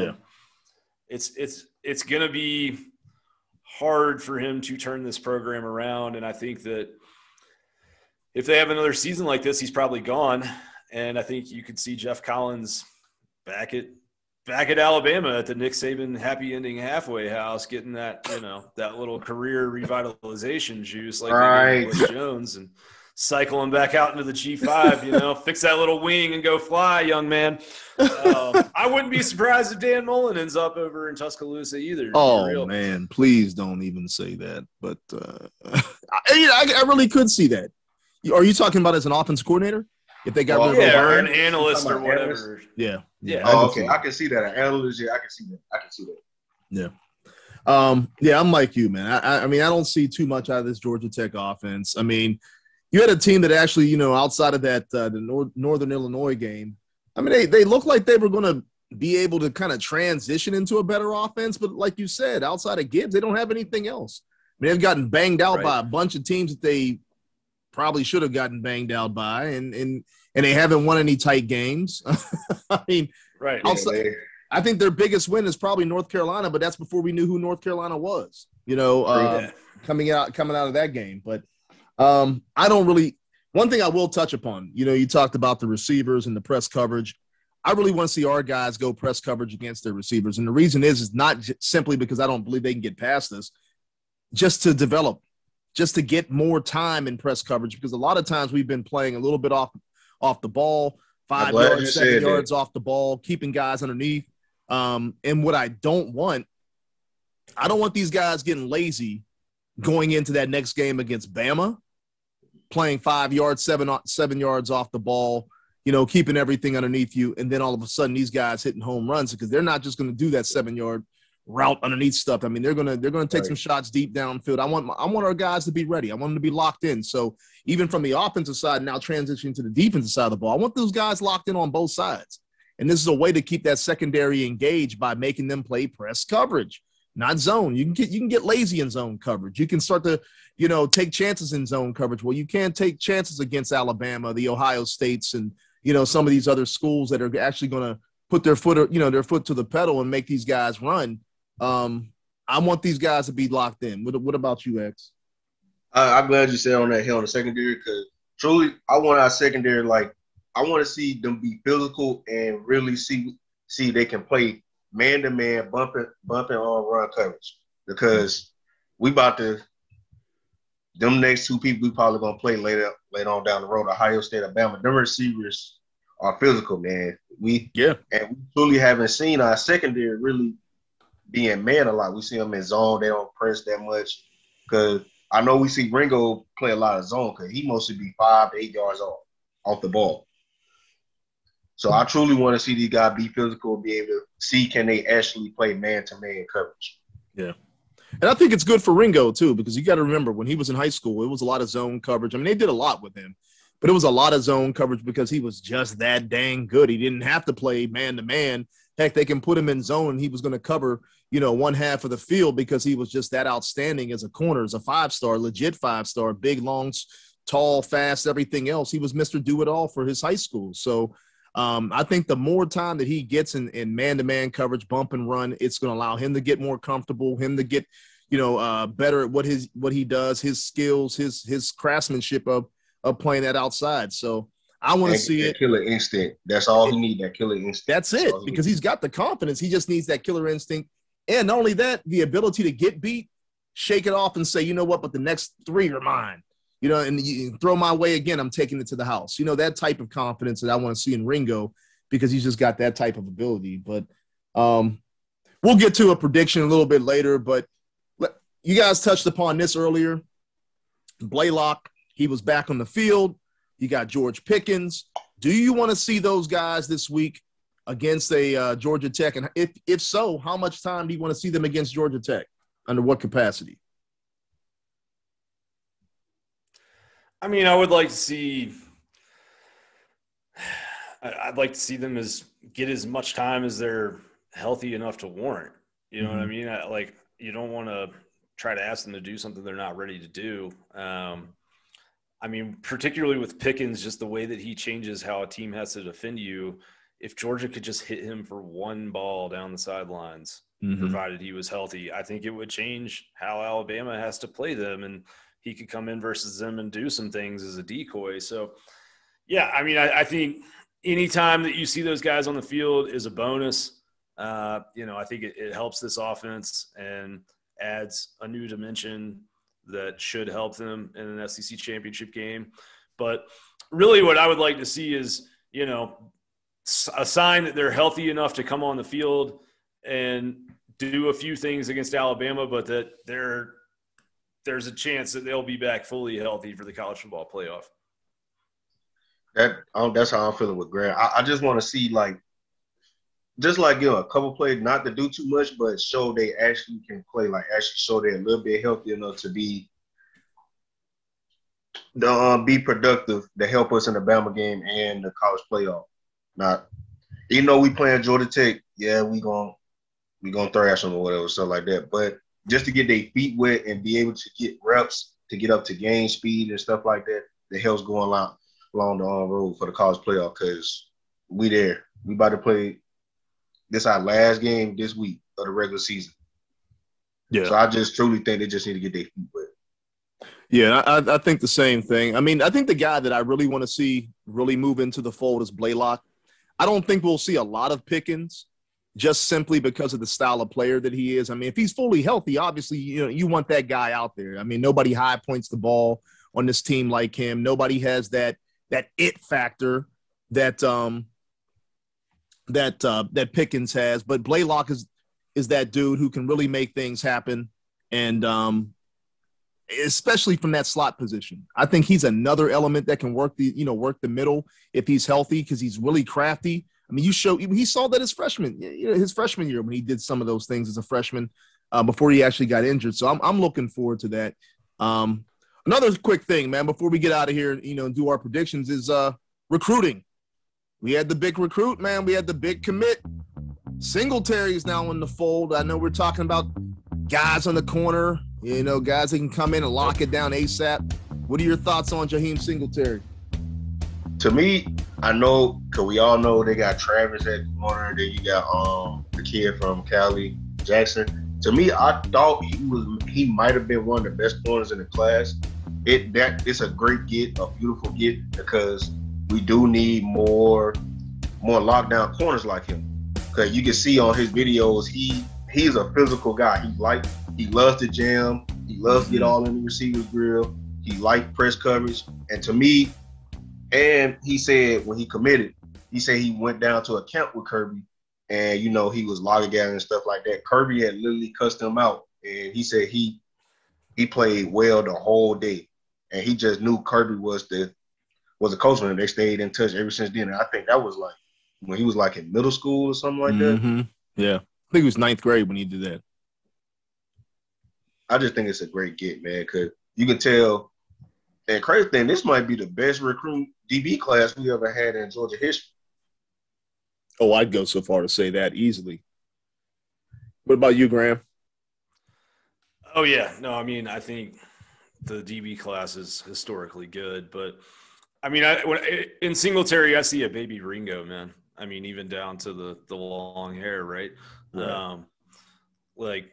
Speaker 3: It's going to be hard for him to turn this program around, and I think that if they have another season like this, he's probably gone. And I think you could see Jeff Collins back at Alabama at the Nick Saban happy ending halfway house, getting that that little career revitalization juice like they did with Bush Jones, and cycle him back out into the G5, fix that little wing and go fly, young man. I wouldn't be surprised if Dan Mullen ends up over in Tuscaloosa either.
Speaker 1: Oh, man, please don't even say that. But I really could see that. Are you talking about as an offense coordinator? If they got rid of
Speaker 3: or an analyst or whatever.
Speaker 1: Yeah.
Speaker 2: Oh, okay. I can see that. An analyst, I can see that.
Speaker 1: Yeah. I'm like you, man. I mean, I don't see too much out of this Georgia Tech offense. I mean, you had a team that actually, outside of that the Northern Illinois game, I mean, they looked like they were going to be able to kind of transition into a better offense. But like you said, outside of Gibbs, they don't have anything else. I mean, they've gotten banged out by a bunch of teams that they probably should have gotten banged out by, and they haven't won any tight games. I mean, I think their biggest win is probably North Carolina, but that's before we knew who North Carolina was, coming out of that game. But I don't really – one thing I will touch upon, you talked about the receivers and the press coverage. I really want to see our guys go press coverage against their receivers. And the reason is not simply because I don't believe they can get past this, just to develop, just to get more time in press coverage, because a lot of times we've been playing a little bit off the ball, 5 yards, 7 yards off the ball, keeping guys underneath. And what I don't want these guys getting lazy going into that next game against Bama, playing 5 yards, 7 yards off the ball, keeping everything underneath you. And then all of a sudden these guys hitting home runs, because they're not just going to do that 7-yard route underneath stuff. I mean, they're gonna take some shots deep downfield. I want our guys to be ready. I want them to be locked in. So even from the offensive side, now transitioning to the defensive side of the ball, I want those guys locked in on both sides. And this is a way to keep that secondary engaged by making them play press coverage, not zone. You can get lazy in zone coverage. You can start to take chances in zone coverage. Well, you can't take chances against Alabama, the Ohio States, and some of these other schools that are actually going to put their foot to the pedal and make these guys run. I want these guys to be locked in. What about you, X?
Speaker 2: I'm glad you said on that hill on the secondary, because truly, I want our secondary, I want to see them be physical and really see they can play man-to-man, bumping on run coverage, because we about to – them next two people we probably going to play later on down the road, Ohio State, Alabama, them receivers are physical, man. And we truly haven't seen our secondary really being man a lot. We see them in zone. They don't press that much, because I know we see Ringo play a lot of zone because he mostly be 5 to 8 yards off the ball. So I truly want to see these guys be physical, be able to see can they actually play man-to-man coverage.
Speaker 1: Yeah. And I think it's good for Ringo, too, because you got to remember when he was in high school, it was a lot of zone coverage. I mean, they did a lot with him, but it was a lot of zone coverage because he was just that dang good. He didn't have to play man-to-man. Heck, they can put him in zone and he was going to cover, one half of the field because he was just that outstanding as a corner, as a 5-star, legit 5-star, big, long, tall, fast, everything else. He was Mr. Do-It-All for his high school. So I think the more time that he gets in man-to-man coverage, bump and run, it's going to allow him to get more comfortable, him to get, better at what he does, his skills, his craftsmanship of playing that outside. So I want to see it.
Speaker 2: Killer instinct. That's all he needs, that killer instinct.
Speaker 1: That's it, because he's got the confidence. He just needs that killer instinct. And not only that, the ability to get beat, shake it off and say, you know what, but the next 3 are mine. And you throw my way again, I'm taking it to the house. That type of confidence that I want to see in Ringo because he's just got that type of ability. But we'll get to a prediction a little bit later. But you guys touched upon this earlier. Blaylock, he was back on the field. You got George Pickens. Do you want to see those guys this week against a Georgia Tech? And if so, how much time do you want to see them against Georgia Tech? Under what capacity?
Speaker 3: I mean, I would like to see – I'd like to see them get as much time as they're healthy enough to warrant. You know what I mean? You don't want to try to ask them to do something they're not ready to do. I mean, particularly with Pickens, just the way that he changes how a team has to defend you. If Georgia could just hit him for one ball down the sidelines, provided he was healthy, I think it would change how Alabama has to play them, and he could come in versus them and do some things as a decoy. So, yeah, I mean, I think anytime that you see those guys on the field is a bonus. I think it helps this offense and adds a new dimension that should help them in an SEC championship game. But really what I would like to see is, a sign that they're healthy enough to come on the field and do a few things against Alabama, but that there's a chance that they'll be back fully healthy for the college football playoff.
Speaker 2: That's how I'm feeling with Grant. I just want to see a couple plays, not to do too much, but show they actually can play, actually show they're a little bit healthy enough to be productive to help us in the Bama game and the college playoff. Not, even though we playing Georgia Tech, yeah, we gonna thrash them or whatever, stuff like that. But just to get their feet wet and be able to get reps, to get up to game speed and stuff like that, the hell's going along the road for the college playoff, because we there. We about to play this our last game this week of the regular season. Yeah. So I just truly think they just need to get their feet wet.
Speaker 1: Yeah, I think the same thing. I mean, I think the guy that I really want to see really move into the fold is Blaylock. I don't think we'll see a lot of Pickens just simply because of the style of player that he is. I mean, if he's fully healthy, obviously, you want that guy out there. I mean, nobody high points the ball on this team like him. Nobody has that it factor that Pickens has. But Blaylock is that dude who can really make things happen, and especially from that slot position. I think he's another element that can work the middle if he's healthy, because he's really crafty. I mean, he saw that his freshman year when he did some of those things as a freshman before he actually got injured. So I'm looking forward to that. Another quick thing, man, before we get out of here, and do our predictions is recruiting. We had the big recruit, man. We had the big commit. Singletary is now in the fold. I know we're talking about guys on the corner, guys that can come in and lock it down ASAP. What are your thoughts on Jaheim Singletary?
Speaker 2: To me, I know, because we all know they got Travis at the corner. Then you got the kid from Cali, Jackson. To me, I thought he might have been one of the best corners in the class. It's a great get, a beautiful get, because we do need more lockdown corners like him. Because you can see on his videos, he's a physical guy. He loves to jam. He loves to get all in the receiver's grill. He likes press coverage. And to me, and he said when he committed, he said he went down to a camp with Kirby, and he was lollygagging and stuff like that. Kirby had literally cussed him out, and he said he he played well the whole day, and he just knew Kirby was a coach, and they stayed in touch ever since then. And I think that was like when he was like in middle school or something like that.
Speaker 1: Yeah, I think it was 9th grade when he did that.
Speaker 2: I just think it's a great get, man, because you can tell. And crazy thing, this might be the best recruit DB class we ever had in Georgia history.
Speaker 1: Oh, I'd go so far to say that easily. What about you, Graham?
Speaker 3: Oh, yeah. No, I mean, I think the DB class is historically good. But, I mean, in Singletary, I see a baby Ringo, man. I mean, even down to the long hair, right? Like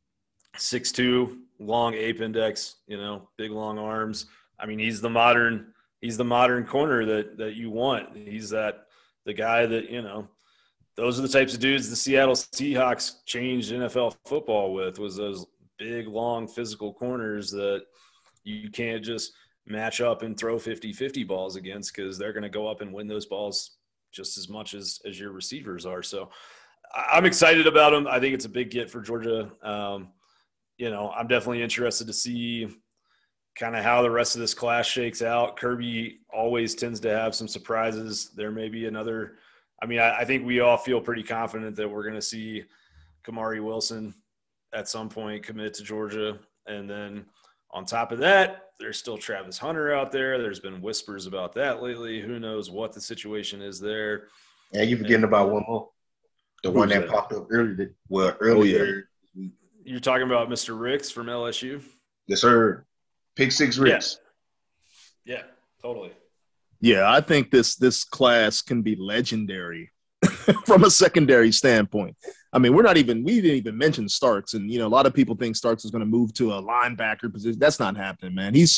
Speaker 3: 6'2", long ape index, big long arms. I mean, he's the modern corner that you want. He's the guy that, those are the types of dudes the Seattle Seahawks changed NFL football with, was those big, long, physical corners that you can't just match up and throw 50-50 balls against, because they're going to go up and win those balls just as much as your receivers are. So I'm excited about him. I think it's a big get for Georgia. I'm definitely interested to see kind of how the rest of this class shakes out. Kirby always tends to have some surprises. There may be another – I mean, I think we all feel pretty confident that we're going to see Kamari Wilson at some point commit to Georgia. And then on top of that, there's still Travis Hunter out there. There's been whispers about that lately. Who knows what the situation is there.
Speaker 2: And you're forgetting about one more. The one that popped up earlier. Earlier.
Speaker 3: Yeah. You're talking about Mr. Ricks from LSU?
Speaker 2: Yes, sir. Pick 6 Ricks.
Speaker 3: Yeah, totally.
Speaker 1: Yeah, I think this class can be legendary from a secondary standpoint. I mean, we didn't even mention Starks, and a lot of people think Starks is going to move to a linebacker position. That's not happening, man. He's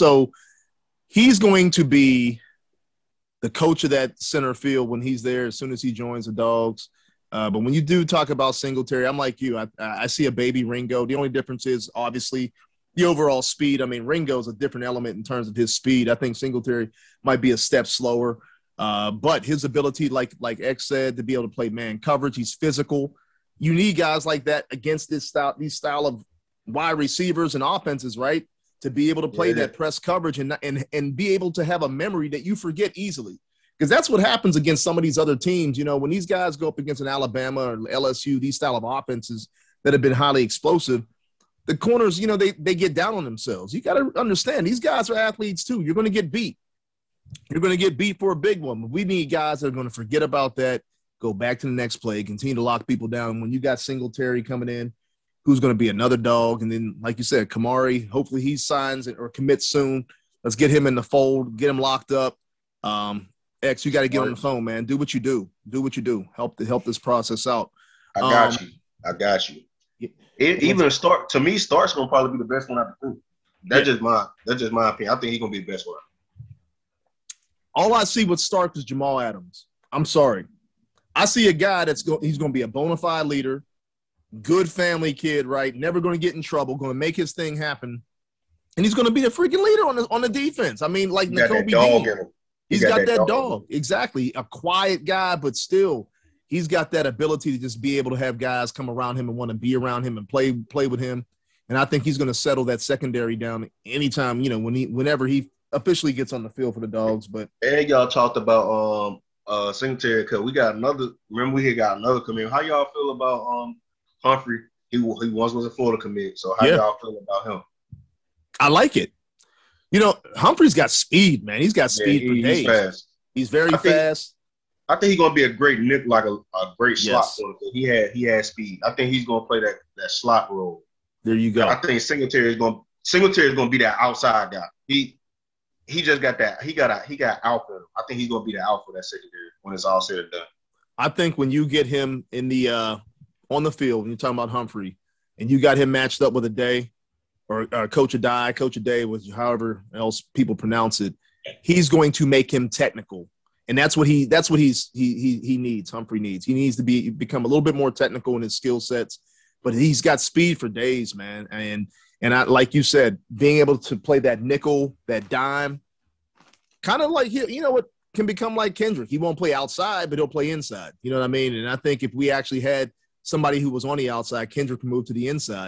Speaker 1: going to be the coach of that center field when he's there as soon as he joins the Dogs. But when you do talk about Singletary, I'm like you. I see a baby Ringo. The only difference is obviously the overall speed. I mean, Ringo's a different element in terms of his speed. I think Singletary might be a step slower. But his ability, like X said, to be able to play man coverage, he's physical. You need guys like that against these style of wide receivers and offenses, right? To be able to play that press coverage and be able to have a memory that you forget easily. Because that's what happens against some of these other teams. When these guys go up against an Alabama or LSU, these style of offenses that have been highly explosive, the corners, they get down on themselves. You got to understand, these guys are athletes too. You're going to get beat. You're going to get beat for a big one. We need guys that are going to forget about that, go back to the next play, continue to lock people down. When you got Singletary coming in, who's going to be another dog, and then, like you said, Kamari, hopefully he signs or commits soon. Let's get him in the fold, get him locked up. X, you got to get on the phone, man. Do what you do. Do what you do. Help this process out.
Speaker 2: I got you. Even Starks gonna probably be the best one out of the group. That's just my opinion. I think he's gonna be the best one.
Speaker 1: All I see with Starks is Jamal Adams. I'm sorry. I see a guy he's gonna be a bona fide leader, good family kid, right? Never gonna get in trouble, gonna make his thing happen, and he's gonna be the freaking leader on the defense. I mean, like Nakobe Dean. He's got that dog. Exactly. A quiet guy, but still. He's got that ability to just be able to have guys come around him and want to be around him and play with him. And I think he's going to settle that secondary down anytime, whenever he officially gets on the field for the Dogs. But
Speaker 2: y'all talked about Singletary, because we got another commit. How y'all feel about Humphrey? He once was a Florida commit. So how y'all feel about him?
Speaker 1: I like it. Humphrey's got speed, man. He's got speed for days.
Speaker 2: He's fast.
Speaker 1: He's very fast.
Speaker 2: I think he's gonna be a great nick, like a great slot corner. He has speed. I think he's gonna play that slot role.
Speaker 1: There you go.
Speaker 2: I think Singletary is gonna be that outside guy. He just got that. He got alpha. I think he's gonna be the alpha of that secondary when it's all said and done.
Speaker 1: I think when you get him in the on the field, when you're talking about Humphrey, and you got him matched up with a Day or Coach Day, was however else people pronounce it, he's going to make him technical. And that's what he needs. Humphrey needs. He needs to become a little bit more technical in his skill sets, but he's got speed for days, man. And I, like you said, being able to play that nickel, that dime, kind of like what can become like Kendrick. He won't play outside, but he'll play inside. You know what I mean? And I think if we actually had somebody who was on the outside, Kendrick can move to the inside.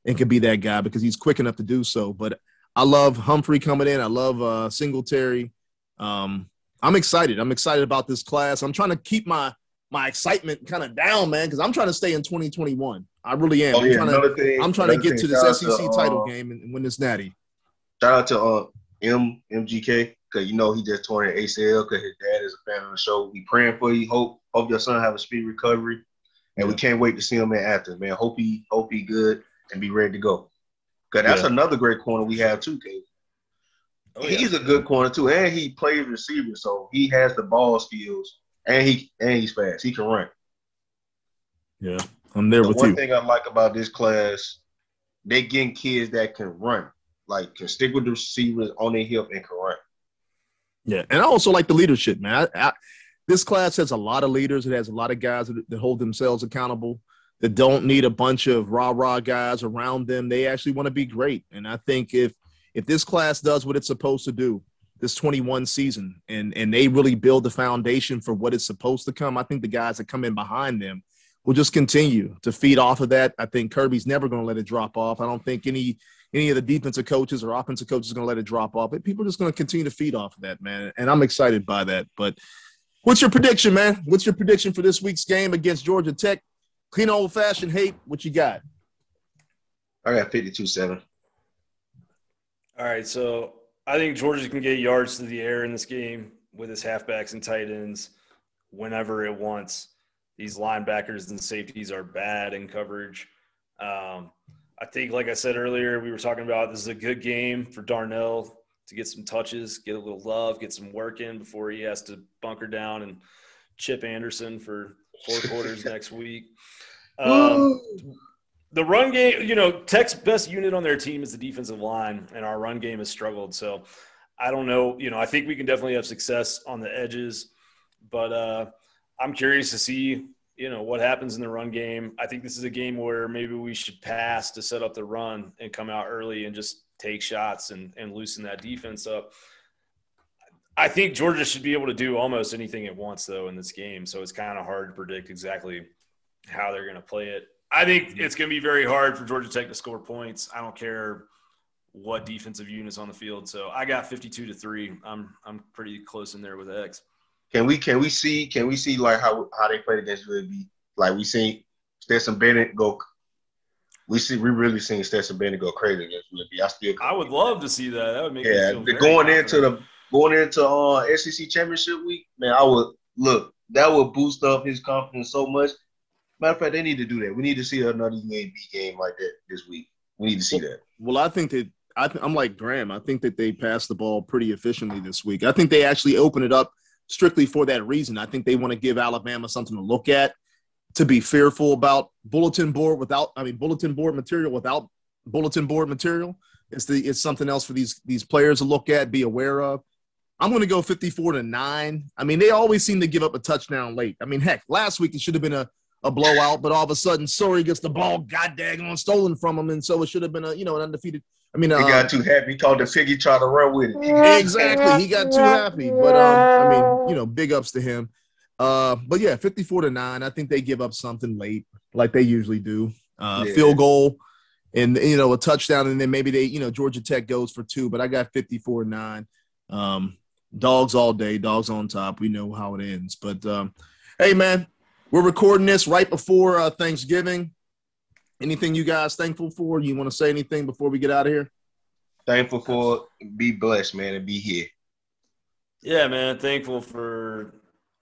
Speaker 1: and can be that guy because he's quick enough to do so. But I love Humphrey coming in. I love Singletary. I'm excited. I'm excited about this class. I'm trying to keep my excitement kind of down, man, because I'm trying to stay in 2021. I really am. I'm trying to get to this SEC title game and win this natty.
Speaker 2: Shout out to MGK, because he just tore an ACL because his dad is a fan of the show. We praying for you. Hope your son have a speedy recovery. And we can't wait to see him in Athens, man. Hope he good and be ready to go. Because that's another great corner we have too, Kate. He's a good corner too, and he plays receiver, so he has the ball skills, and he's fast. He can run.
Speaker 1: Yeah, I'm there with you.
Speaker 2: One thing I like about this class, they getting kids that can run, like can stick with the receivers on their hip and can run.
Speaker 1: Yeah, and I also like the leadership, man. This class has a lot of leaders. It has a lot of guys that hold themselves accountable, that don't need a bunch of rah-rah guys around them. They actually want to be great. And I think if this class does what it's supposed to do, this 21 season, and they really build the foundation for what is supposed to come, I think the guys that come in behind them will just continue to feed off of that. I think Kirby's never going to let it drop off. I don't think any of the defensive coaches or offensive coaches are going to let it drop off. But people are just going to continue to feed off of that, man. And I'm excited by that. But what's your prediction, man? What's your prediction for this week's game against Georgia Tech? Clean old-fashioned hate. What you got?
Speaker 2: I got 52-7.
Speaker 3: All right, so I think Georgia can get yards to the air in this game with its halfbacks and tight ends whenever it wants. These linebackers and safeties are bad in coverage. I think, like I said earlier, we were talking about this is a good game for Darnell to get some touches, get a little love, get some work in before he has to bunker down and Chip Anderson for 4 quarters next week. The run game, Tech's best unit on their team is the defensive line, and our run game has struggled. So I don't know. I think we can definitely have success on the edges, but I'm curious to see, what happens in the run game. I think this is a game where maybe we should pass to set up the run and come out early and just take shots and loosen that defense up. I think Georgia should be able to do almost anything it wants, though, in this game. So it's kind of hard to predict exactly how they're going to play it. I think it's going to be very hard for Georgia Tech to score points. I don't care what defensive unit's on the field. So I got 52-3. I'm pretty close in there with X.
Speaker 2: Can we see like how they played against UAB? Like we seen Stetson Bennett go. We really seen Stetson Bennett go crazy against UAB.
Speaker 3: I would love to see that. That would make me feel very
Speaker 2: going into SEC championship week, man. That would boost up his confidence so much. Matter of fact, they need to do that. We need to see another UAB game like that this week. We need to see that.
Speaker 1: Well, I think that I'm like Graham. I think that they passed the ball pretty efficiently this week. I think they actually opened it up strictly for that reason. I think they want to give Alabama something to look at, to be fearful about bulletin board material without bulletin board material. It's something else for these players to look at, be aware of. I'm going to go 54-9. I mean, they always seem to give up a touchdown late. I mean, heck, last week it should have been a blowout, but all of a sudden Sorey gets the ball goddamn stolen from him, and so it should have been an undefeated. I mean,
Speaker 2: he got too happy. He called the piggy, tried to run with it.
Speaker 1: Exactly, he got too happy. But big ups to him. But yeah, 54-9. I think they give up something late, like they usually do. Field goal, and a touchdown, and then maybe Georgia Tech goes for 2. But I got 54-9. Dogs all day, dogs on top. We know how it ends. But hey, man, we're recording this right before Thanksgiving. Anything you guys thankful for? You want to say anything before we get out of here?
Speaker 2: Thankful for, be blessed, man, and be here.
Speaker 3: Yeah, man. Thankful for,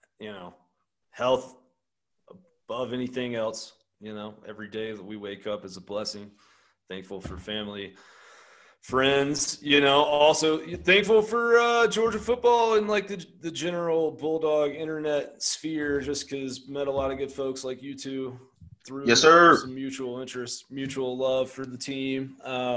Speaker 3: health above anything else. Every day that we wake up is a blessing. Thankful for family, friends, also thankful for Georgia football and like the general Bulldog internet sphere, just because met a lot of good folks like you two through some mutual interest, mutual love for the team.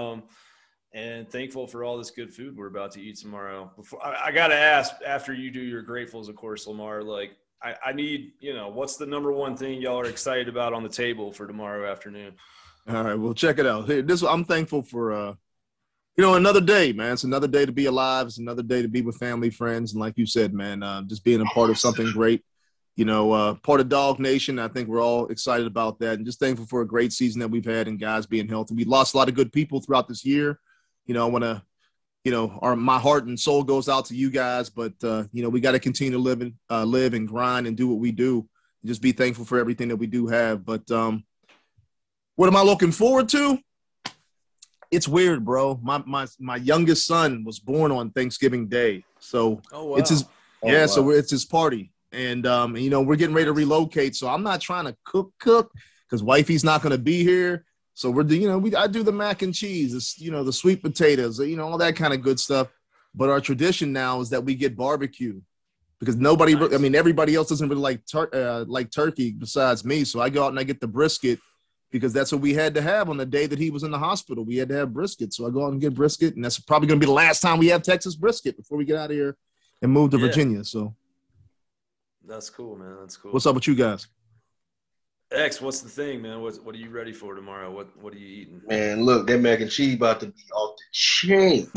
Speaker 3: And thankful for all this good food we're about to eat tomorrow. I got to ask, after you do your gratefuls, of course, Lamar, like I need, what's the number one thing y'all are excited about on the table for tomorrow afternoon?
Speaker 1: All right, well, check it out. I'm thankful for, another day, man. It's another day to be alive. It's another day to be with family, friends. And like you said, man, just being a part of something great. part of Dog Nation. I think we're all excited about that and just thankful for a great season that we've had and guys being healthy. We lost a lot of good people throughout this year. I want to, my heart and soul goes out to you guys, but, we got to continue to live and grind and do what we do. And just be thankful for everything that we do have. But what am I looking forward to? It's weird, bro. My youngest son was born on Thanksgiving Day. So it's his, so it's his party. And, we're getting ready to relocate. So I'm not trying to cook because wifey's not going to be here. So I do the mac and cheese, the sweet potatoes, all that kind of good stuff. But our tradition now is that we get barbecue because everybody else doesn't really like turkey besides me. So I go out and I get the brisket because that's what we had to have on the day that he was in the hospital. We had to have brisket. So I go out and get brisket. And that's probably going to be the last time we have Texas brisket before we get out of here and move to Virginia. So.
Speaker 3: That's cool, man. That's cool.
Speaker 1: What's up with you guys?
Speaker 3: X, what's the thing, man? What are you ready for tomorrow? What are you eating?
Speaker 2: Man, look, that mac and cheese about to be off the chain.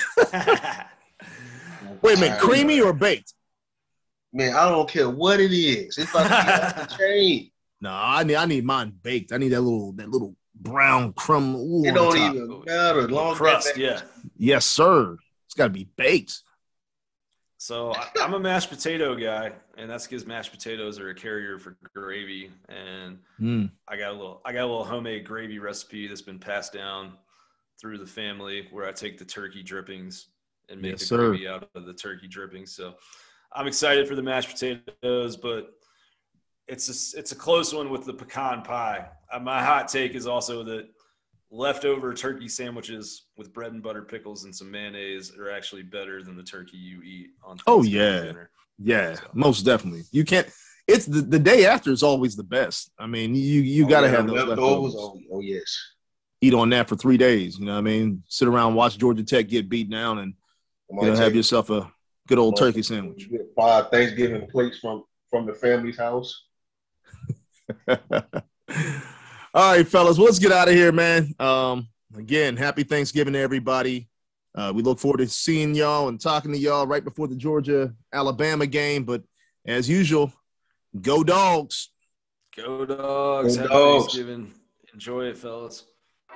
Speaker 1: Wait a minute, creamy or baked?
Speaker 2: Man, I don't care what it is. It's about to be off the chain.
Speaker 1: No, I need mine baked. I need that little brown crumb.
Speaker 2: It don't even matter. Long
Speaker 3: crust,
Speaker 1: Yes, sir. It's got to be baked.
Speaker 3: So I'm a mashed potato guy, and that's because mashed potatoes are a carrier for gravy. And I got a little homemade gravy recipe that's been passed down through the family, where I take the turkey drippings and make the gravy out of the turkey drippings. So I'm excited for the mashed potatoes, but it's a close one with the pecan pie. My hot take is also that leftover turkey sandwiches with bread and butter pickles and some mayonnaise are actually better than the turkey you eat on Thanksgiving dinner.
Speaker 1: Yeah, so. Most definitely. You can't. It's the day after is always the best. I mean, you got to have those leftovers.
Speaker 2: Oh yes.
Speaker 1: Eat on that for 3 days. You know what I mean? Sit around, watch Georgia Tech get beat down, and have yourself a good old turkey sandwich.
Speaker 2: You get 5 Thanksgiving plates from the family's house.
Speaker 1: All right, fellas, well, let's get out of here, man. Again, happy Thanksgiving to everybody. We look forward to seeing y'all and talking to y'all right before the Georgia-Alabama game. But as usual, go Dogs.
Speaker 3: Go Dogs. Happy Thanksgiving. Enjoy it, fellas.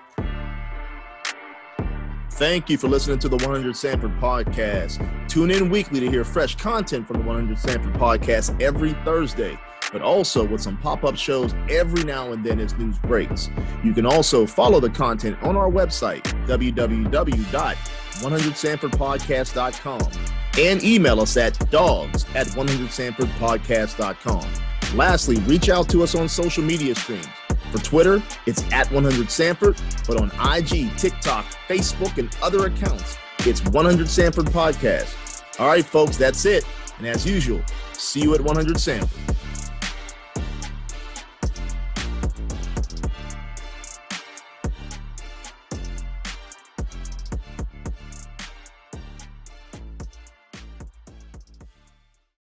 Speaker 1: Thank you for listening to the 100 Sanford Podcast. Tune in weekly to hear fresh content from the 100 Sanford Podcast every Thursday, but also with some pop-up shows every now and then as news breaks. You can also follow the content on our website, www.100sanfordpodcast.com, and email us at dogs@100sanfordpodcast.com. Lastly, reach out to us on social media streams. For Twitter, it's @100Sanford, but on IG, TikTok, Facebook, and other accounts, it's 100 Sanford Podcast. All right, folks, that's it. And as usual, see you at 100 Sanford.